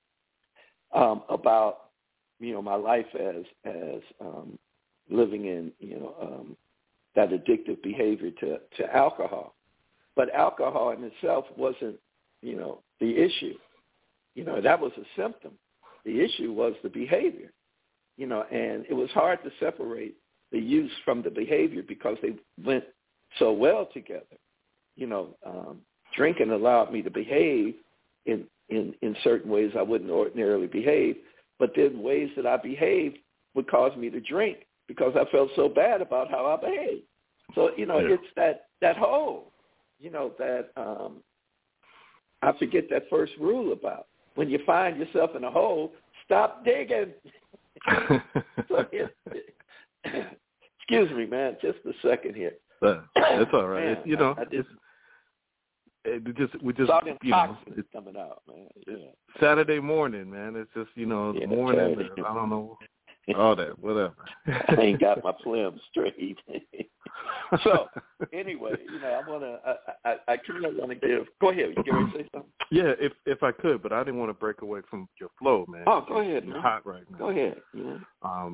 Um, about, you know, my life as, as um, living in, you know, um, that addictive behavior to, to alcohol. But alcohol in itself wasn't, you know, the issue. You know, that was a symptom. The issue was the behavior, you know, and it was hard to separate the use from the behavior because they went so well together. You know, um, drinking allowed me to behave in, in, in certain ways I wouldn't ordinarily behave, but then ways that I behaved would cause me to drink because I felt so bad about how I behaved. So, you know, yeah. it's that, that hole, you know, that um, I forget that first rule about. When you find yourself in a hole, stop digging. So it, it, excuse me, man, just a second here. Uh, that's all right. Man, it, you know, I, I it's, it just we just Saw them you know it's coming out, man. Yeah. Saturday morning, man. It's just you know yeah, morning. Or, I don't know all that, whatever. I ain't got my phlegm straight. So anyway, you know, I wanna, I, I, I kind of want to give. Go ahead. You get ready to say something? Yeah, if if I could, but I didn't want to break away from your flow, man. Oh, go ahead. You're man. hot right now. Go ahead. Yeah. Um,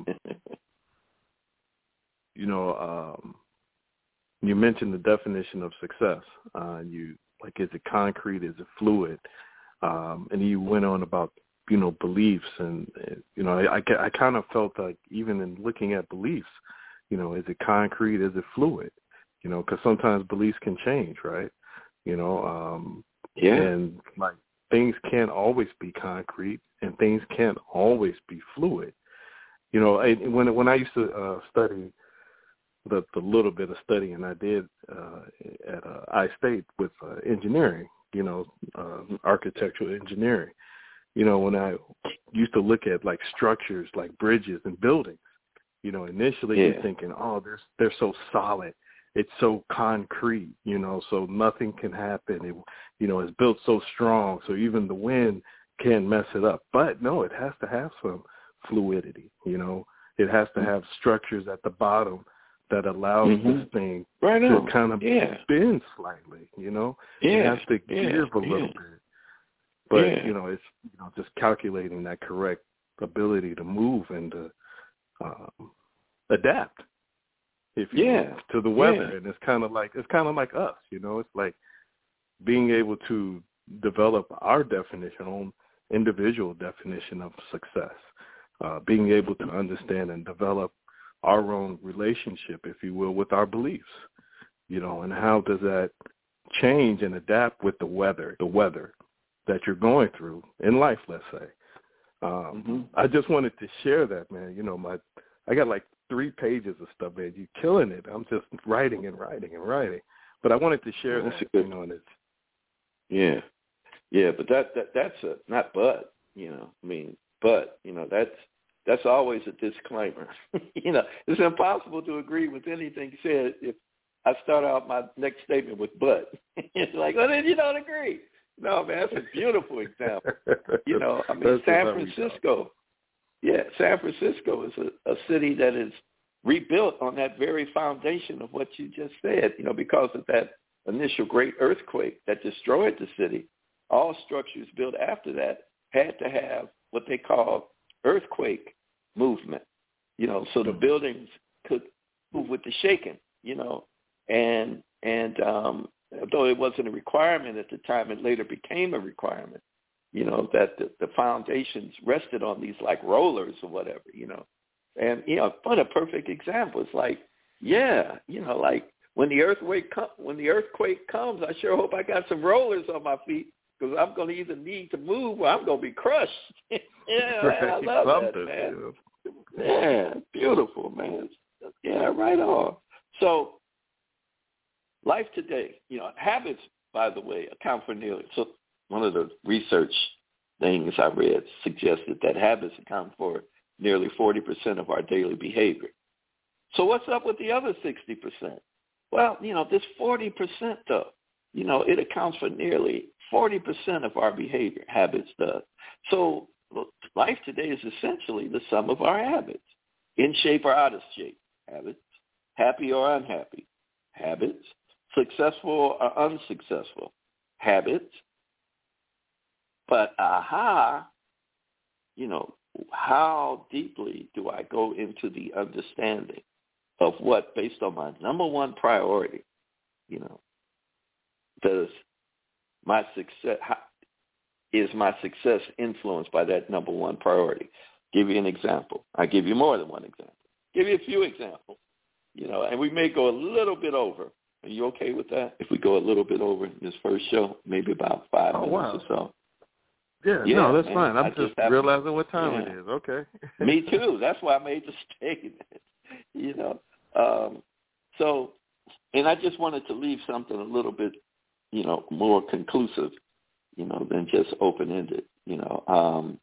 you know, um, you mentioned the definition of success. Uh, you like, is it concrete? Is it fluid? Um, and you went on about, you know, beliefs, and, you know, I, I, I kind of felt like even in looking at beliefs, you know, is it concrete? Is it fluid? You know, because sometimes beliefs can change, right? You know, um, yeah. and like things can't always be concrete, and things can't always be fluid. You know, I, when when I used to uh, study the, the little bit of studying I did uh, at uh, I-State with uh, engineering, you know, uh, architectural engineering. You know, when I used to look at like structures like bridges and buildings, you know, initially yeah. you're thinking, oh, they're, they're so solid. It's so concrete, you know, so nothing can happen. It, you know, it's built so strong, so even the wind can't mess it up. But no, it has to have some fluidity, you know. It has to have structures at the bottom that allows mm-hmm. this thing right to on. kind of yeah. bend slightly, you know. Yeah. It has to yeah. give a yeah. little bit. But, yeah. you know, it's, you know, just calculating that correct ability to move and to um, adapt, if you yeah. will, to the weather. Yeah. And it's kind of like, it's kind of like us, you know. It's like being able to develop our definition, own individual definition of success, uh, being able to understand and develop our own relationship, if you will, with our beliefs, you know, and how does that change and adapt with the weather, the weather that you're going through in life, let's say. Um, mm-hmm. I just wanted to share that, man. You know, my I got like three pages of stuff, man. You're killing it. I'm just writing and writing and writing. But I wanted to share well, that's that, a good, you know, and it's yeah. Yeah, but that, that that's a, not but, you know, I mean, but, you know, that's, that's always a disclaimer. You know, it's impossible to agree with anything said if I start out my next statement with but. It's like, well, then you don't agree. No, man, that's a beautiful example. You know, I mean, San Francisco, yeah, San Francisco is a, a city that is rebuilt on that very foundation of what you just said, you know, because of that initial great earthquake that destroyed the city. All structures built after that had to have what they call earthquake movement, you know, so the buildings could move with the shaking, you know, and and um, although it wasn't a requirement at the time, it later became a requirement, you know, that the, the foundations rested on these like rollers or whatever, you know, and you know, what a perfect example. It's like, yeah, you know, like when the earthquake com- when the earthquake comes, I sure hope I got some rollers on my feet, because I'm going to either need to move or I'm going to be crushed. Yeah, right. man, I love Something, that, man. Yeah. Yeah, beautiful, man. Yeah, right on. So, life today, you know, habits, by the way, account for nearly, so one of the research things I read suggested that habits account for nearly forty percent of our daily behavior. So what's up with the other sixty percent? Well, you know, this forty percent, though, you know, it accounts for nearly forty percent of our behavior, habits does. So life today is essentially the sum of our habits, in shape or out of shape, habits, happy or unhappy, habits, successful or unsuccessful, habits. But aha, you know, how deeply do I go into the understanding of what, based on my number one priority, you know, does my success, how, is my success influenced by that number one priority? Give you an example. I give you more than one example. Give you a few examples, you know, and we may go a little bit over. Are you okay with that? If we go a little bit over in this first show, maybe about five oh, minutes wow. or so. Yeah, yeah no, that's man, fine. I'm I just, just realizing what time yeah. it is. Okay. Me too. That's why I made the statement, you know. Um, so, and I just wanted to leave something a little bit, you know, more conclusive, you know, than just open-ended, you know. Um,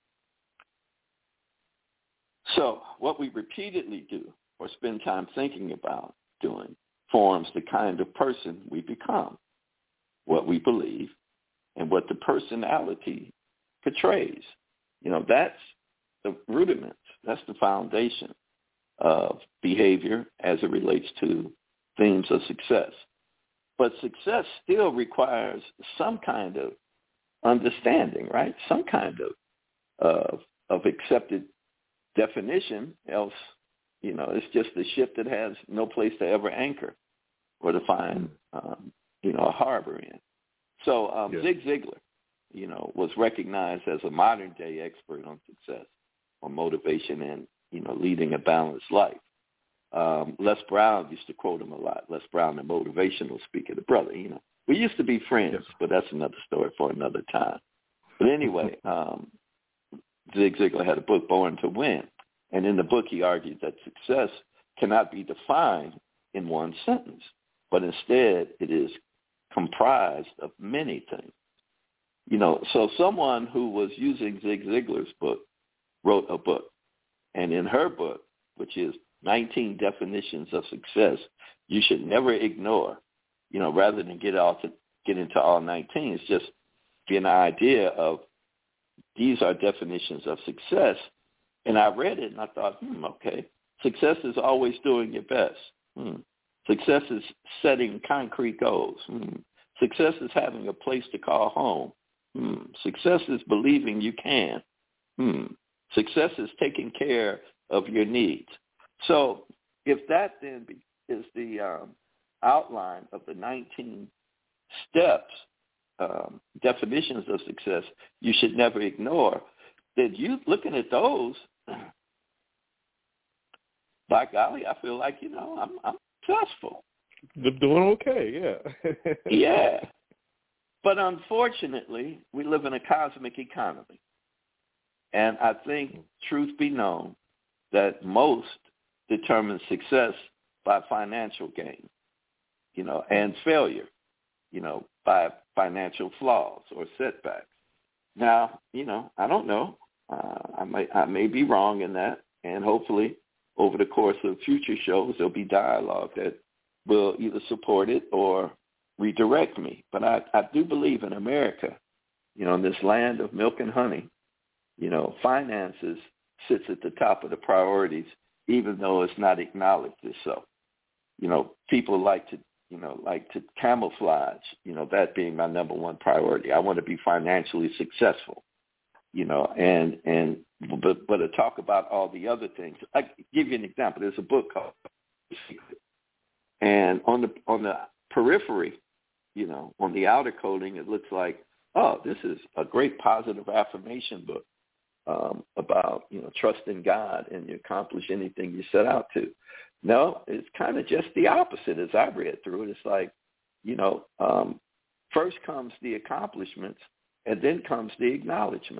so what we repeatedly do or spend time thinking about doing forms the kind of person we become, what we believe, and what the personality portrays. You know, that's the rudiments. That's the foundation of behavior as it relates to themes of success. But success still requires some kind of understanding, right? Some kind of of, of accepted definition. Else, you know, it's just a ship that has no place to ever anchor or to find, um, you know, a harbor in. So um, yeah. Zig Ziglar, you know, was recognized as a modern day expert on success, on motivation, and you know, leading a balanced life. Um, Les Brown used to quote him a lot. Les Brown, the motivational speaker, the brother. You know, we used to be friends, yes. but that's another story for another time. But anyway, um, Zig Ziglar had a book, Born to Win, and in the book he argued that success cannot be defined in one sentence, but instead it is comprised of many things. You know, so someone who was using Zig Ziglar's book wrote a book, and in her book, which is nineteen Definitions of Success You Should Never Ignore, you know, rather than get all to get into all nineteen, it's just be an idea of these are definitions of success. And I read it and I thought, hmm, okay, success is always doing your best. Hmm. Success is setting concrete goals. Hmm. Success is having a place to call home. Hmm. Success is believing you can. Hmm. Success is taking care of your needs. So if that then is the um, outline of the nineteen steps, um, definitions of success you should never ignore, then you looking at those, by golly, I feel like, you know, I'm, I'm successful. They're doing okay, yeah. Yeah. But unfortunately, we live in a cosmic economy. And I think, truth be known, that most determine success by financial gain, you know, and failure, you know, by financial flaws or setbacks. Now, you know, I don't know. Uh, I may I may be wrong in that, and hopefully over the course of future shows there'll be dialogue that will either support it or redirect me. But I, I do believe in America, you know, in this land of milk and honey, you know, finances sits at the top of the priorities, even though it's not acknowledged as so. You know, people like to, you know, like to camouflage, you know, that being my number one priority. I want to be financially successful, you know, and, and, but, but to talk about all the other things. I give you an example. There's a book called Secret. And on the, on the periphery, you know, on the outer coating, it looks like, oh, this is a great positive affirmation book um, about, you know, trusting God and you accomplish anything you set out to. No, it's kind of just the opposite as I read through it. It's like, you know, um, first comes the accomplishments and then comes the acknowledgments.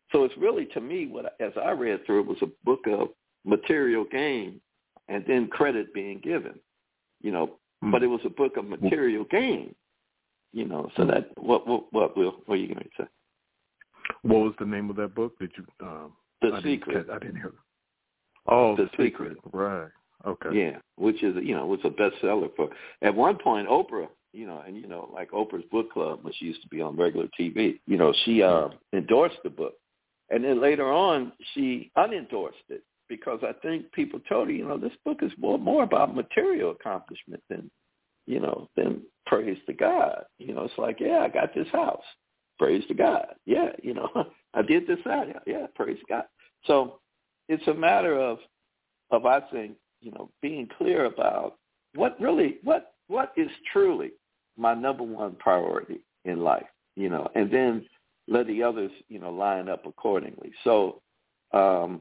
So it's really, to me, what as I read through it, was a book of material gain and then credit being given, you know. Mm-hmm. But it was a book of material gain, you know. So that what what what will what are you going to say? What was the name of that book? Did you? Um, the I Secret. Didn't, I didn't hear. Oh, The, the Secret. Secret. Right. Okay. Yeah, which is, you know, was a bestseller for, at one point, Oprah, you know, and, you know, like Oprah's book club, which used to be on regular T V, you know, she uh, endorsed the book. And then later on, she unendorsed it because I think people told her, you know, this book is more, more about material accomplishment than, you know, than praise to God. You know, it's like, yeah, I got this house. Praise to God. Yeah, you know, I did this out. Yeah, praise God. So it's a matter of, of I think, you know, being clear about what really, what, what is truly my number one priority in life, you know, and then let the others, you know, line up accordingly. So um,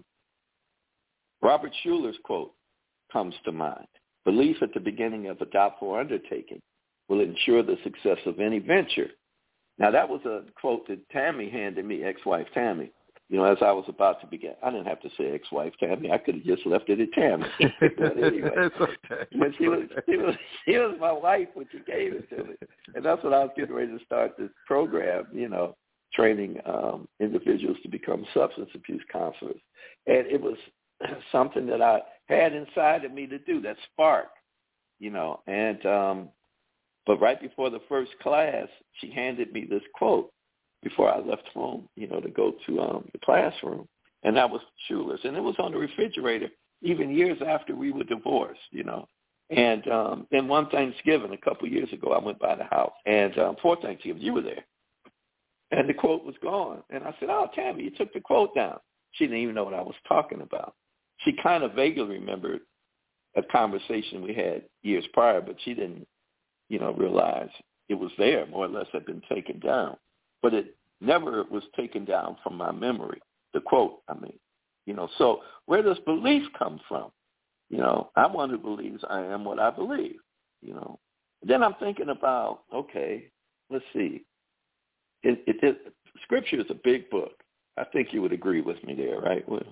Robert Schuller's quote comes to mind. Belief at the beginning of a doubtful undertaking will ensure the success of any venture. Now, that was a quote that Tammy handed me, ex-wife Tammy, you know, as I was about to begin. I didn't have to say ex-wife Tammy. I could have just left it at Tammy. But anyway, it's okay. but she was, she was, she was my wife when she gave it to me. And that's when I was getting ready to start this program, you know, training um, individuals to become substance abuse counselors. And it was something that I had inside of me to do, that spark, you know. And um, but right before the first class, she handed me this quote before I left home, you know, to go to um, the classroom. And that was Schuller's. And it was on the refrigerator even years after we were divorced, you know. And um, then one Thanksgiving a couple of years ago, I went by the house. And um, for Thanksgiving, you were there. And the quote was gone. And I said, oh, Tammy, you took the quote down. She didn't even know what I was talking about. She kind of vaguely remembered a conversation we had years prior, but she didn't, you know, realize it was there, more or less had been taken down. But it never was taken down from my memory, the quote, I mean. You know, so where does belief come from? You know, I'm one who believes I am what I believe, you know. Then I'm thinking about, okay, let's see. It, it, it, Scripture is a big book. I think you would agree with me there, right, Will?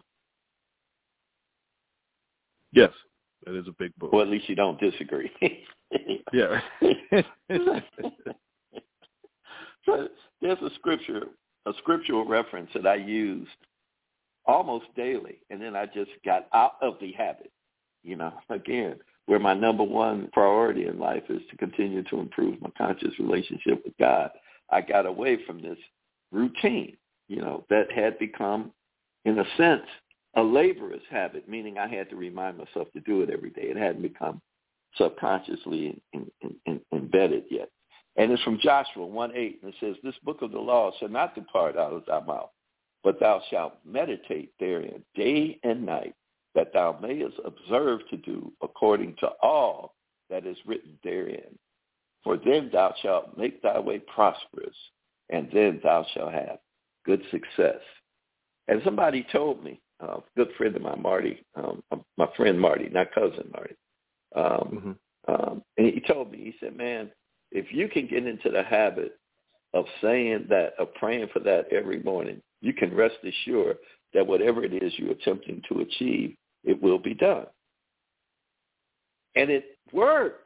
Yes, it is a big book. Well, at least you don't disagree. Yeah. So there's a scripture, a scriptural reference that I used almost daily, and then I just got out of the habit, you know, again, where my number one priority in life is to continue to improve my conscious relationship with God. I got away from this routine, you know, that had become, in a sense, a laborious habit, meaning I had to remind myself to do it every day. It hadn't become subconsciously in, in, in, embedded yet. And it's from Joshua one eight, and it says, this book of the law shall not depart out of thy mouth, but thou shalt meditate therein day and night, that thou mayest observe to do according to all that is written therein. For then thou shalt make thy way prosperous, and then thou shalt have good success. And somebody told me, uh, a good friend of mine, Marty, um, my friend Marty, not cousin Marty, um, mm-hmm. um, and he told me, he said, man, if you can get into the habit of saying that, of praying for that every morning, you can rest assured that whatever it is you're attempting to achieve, it will be done. And it worked.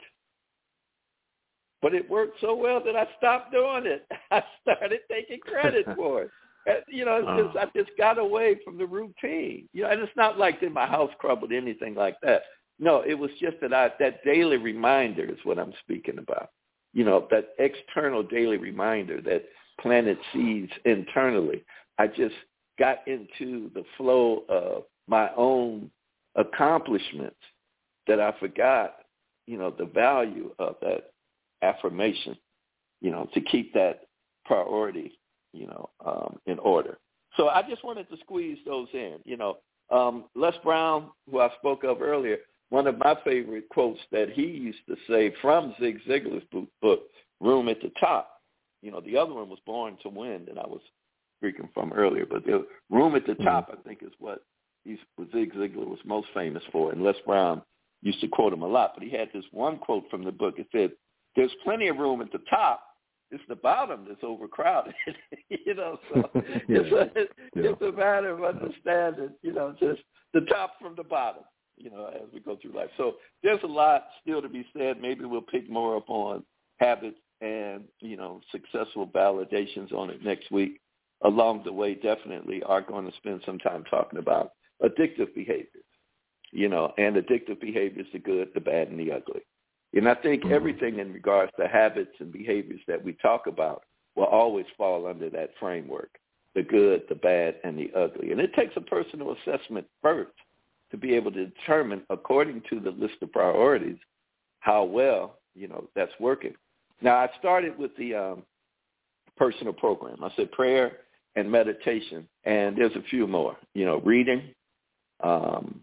But it worked so well that I stopped doing it. I started taking credit for it. And, you know, it's just, I just got away from the routine. You know, and it's not like that my house crumbled, anything like that. No, it was just that I, that daily reminder is what I'm speaking about. You know, that external daily reminder that planted seeds internally. I just got into the flow of my own accomplishments that I forgot, you know, the value of that affirmation, you know, to keep that priority, you know, um, in order. So I just wanted to squeeze those in, you know. Um, Les Brown, who I spoke of earlier, one of my favorite quotes that he used to say from Zig Ziglar's book, Room at the Top. You know, the other one was Born to Win that I was speaking from earlier, but the Room at the Top, I think, is what he's, what Zig Ziglar was most famous for, and Les Brown used to quote him a lot. But he had this one quote from the book. It said, there's plenty of room at the top, It's the bottom that's overcrowded, you know. So yeah. it's, a, yeah. it's a matter of understanding, you know, just the top from the bottom, you know, as we go through life. So there's a lot still to be said. Maybe we'll pick more up on habits and, you know, successful validations on it next week. Along the way, definitely are going to spend some time talking about addictive behaviors, you know, and addictive behaviors, the good, the bad, and the ugly. And I think everything in regards to habits and behaviors that we talk about will always fall under that framework, the good, the bad, and the ugly. And it takes a personal assessment first to be able to determine, according to the list of priorities, how well, you know, that's working. Now, I started with the um, personal program. I said prayer and meditation, and there's a few more, you know, reading, um,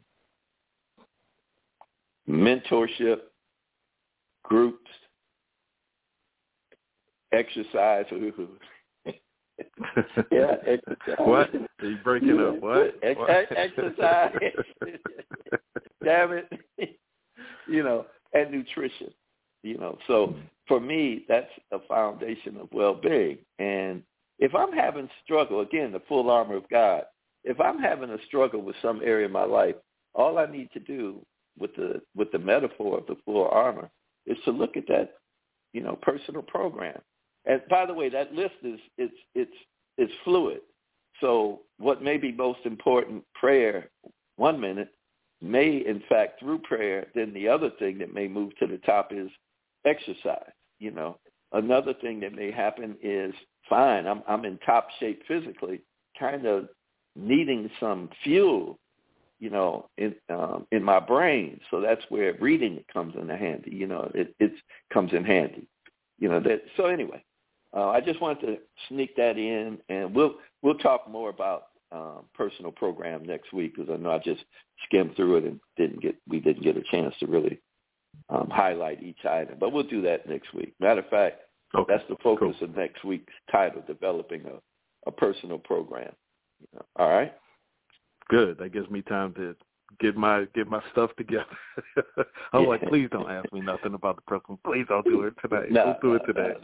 mentorship, groups, exercise. yeah, exercise. What? Are you breaking up? What? Ex- what? Exercise. Damn it. You know, and nutrition. You know, so for me, that's a foundation of well-being. And if I'm having struggle, again, the full armor of God, if I'm having a struggle with some area of my life, all I need to do with the with the metaphor of the full armor is to look at that, you know, personal program. And by the way, that list is it's it's it's fluid. So what may be most important, prayer, one minute, may in fact through prayer, then the other thing that may move to the top is exercise. You know, another thing that may happen is fine, I'm I'm in top shape physically, kind of needing some fuel, you know, in um, in my brain. So that's where reading comes in handy. You know, it it comes in handy. You know that. So anyway, uh, I just wanted to sneak that in, and we'll we'll talk more about um, personal program next week, because I know I just skimmed through it and didn't get we didn't get a chance to really um, highlight each item. But we'll do that next week. Matter of fact, okay. That's the focus cool. of next week's title: developing a, a personal program. You know, all right. Good. That gives me time to get my get my stuff together. I'm yeah. like, please don't ask me nothing about the personal. Please don't do it tonight. No, don't do no, it today.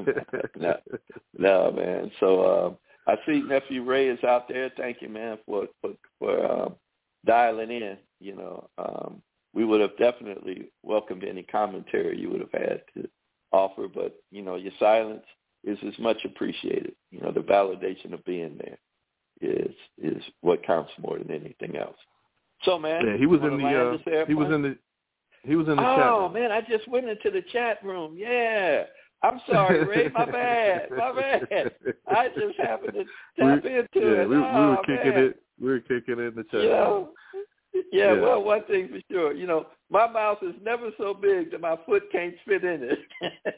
No, no, no, man. So um, I see nephew Ray is out there. Thank you, man, for for, for um, dialing in. You know, um, we would have definitely welcomed any commentary you would have had to offer, but you know, your silence is as much appreciated. You know, the validation of being there is is what counts more than anything else. So, man, yeah, he was in the uh, he was in the he was in the oh, chat room. Oh man, I just went into the chat room. Yeah, I'm sorry, Ray. My bad, my bad. I just happened to tap we, into yeah, it. We, oh, we were kicking man. it. We were kicking it in the chat you room. Know, yeah, yeah, well, one thing for sure, you know, my mouth is never so big that my foot can't fit in it.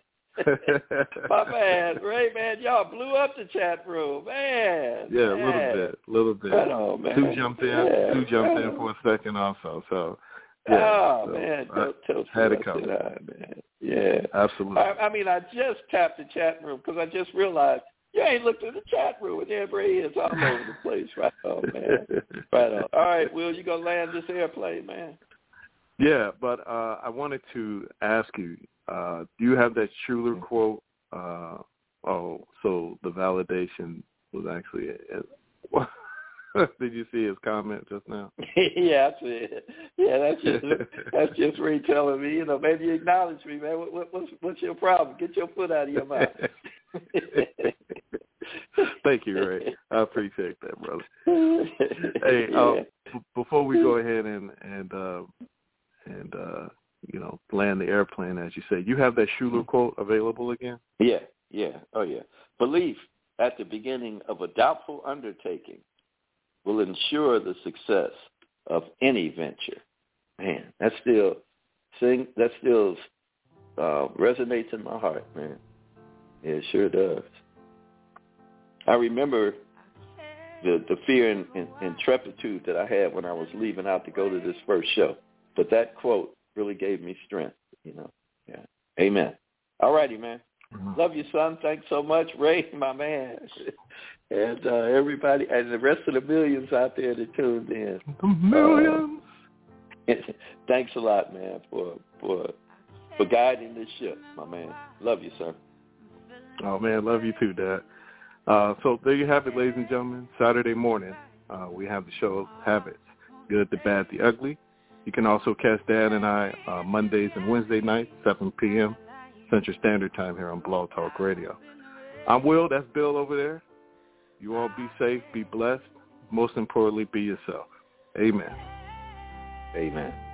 My bad, Ray, man. Y'all blew up the chat room, man. Yeah, man. a little bit, a little bit. Right on, man. Sue jumped in. Yeah, Sue jumped right in for a second also. So, yeah. Oh, so man. Tell, tell had it coming. Man. Yeah. Absolutely. I, I mean, I just tapped the chat room because I just realized you ain't looked at the chat room, and there Ray is all over the place. Right on, man. Right on. All right, Will, you going to land this airplane, man? Yeah, but uh, I wanted to ask you, uh, do you have that Schuler quote? Uh, oh, so the validation was actually a, did you see his comment just now? yeah, I see it. Yeah, that's just that's just Ray telling me, you know, maybe you acknowledge me, man. What, what, what's what's your problem? Get your foot out of your mouth. Thank you, Ray. I appreciate that, brother. Hey, yeah. uh, b- before we go ahead and and uh, and uh, you know, land the airplane, as you say, you have that Schuler quote available again? Yeah, yeah, oh yeah. Belief at the beginning of a doubtful undertaking will ensure the success of any venture. Man, that still sing that still uh, resonates in my heart, man. Yeah, it sure does. I remember the the fear and, and, and trepidation that I had when I was leaving out to go to this first show. But that quote really gave me strength, you know. Yeah. Amen. All righty, man. Mm-hmm. Love you, son. Thanks so much, Ray, my man. And uh, everybody, and the rest of the millions out there that tuned in. The millions. Uh, thanks a lot, man, for for for guiding this ship, my man. Love you, son. Oh, man, love you too, Dad. Uh, so there you have it, ladies and gentlemen. Saturday morning, uh, we have the show Habits, Good, the Bad, the Ugly. You can also catch Dad and I uh, Mondays and Wednesday nights, seven p.m. Central Standard Time here on Blog Talk Radio. I'm Will. That's Bill over there. You all be safe, be blessed. Most importantly, be yourself. Amen. Amen.